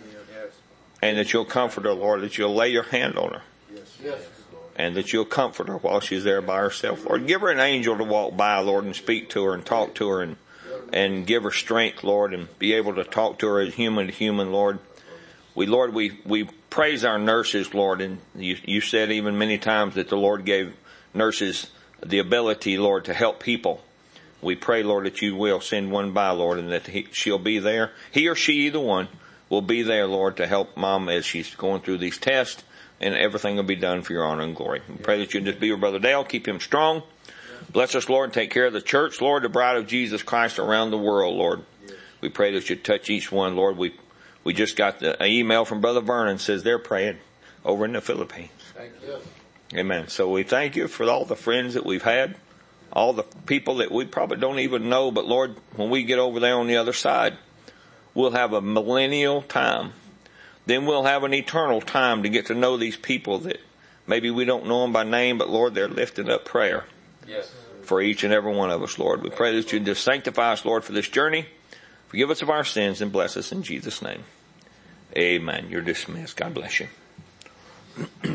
And that you'll comfort her, Lord, that you'll lay your hand on her. And that you'll comfort her while she's there by herself. Lord, give her an angel to walk by, Lord, and speak to her and talk to her and give her strength, Lord, and be able to talk to her as human to human, Lord. We praise our nurses, Lord, and you said even many times that the Lord gave nurses the ability, Lord, to help people. We pray, Lord, that you will send one by, Lord, and that she'll be there. He or she, either one, will be there, Lord, to help Mom as she's going through these tests and everything will be done for your honor and glory. We pray that you just be with Brother Dale, keep him strong. Bless us, Lord, and take care of the church, Lord, the bride of Jesus Christ around the world, Lord. We pray that you touch each one, Lord. We just got an email from Brother Vernon says they're praying over in the Philippines. Thank you. Amen. So we thank you for all the friends that we've had, all the people that we probably don't even know, but Lord, when we get over there on the other side, we'll have a millennial time. Then we'll have an eternal time to get to know these people that maybe we don't know them by name, but Lord, they're lifting up prayer for each and every one of us, Lord. We pray that you just sanctify us, Lord, for this journey. Forgive us of our sins and bless us in Jesus' name. Amen. You're dismissed. God bless you.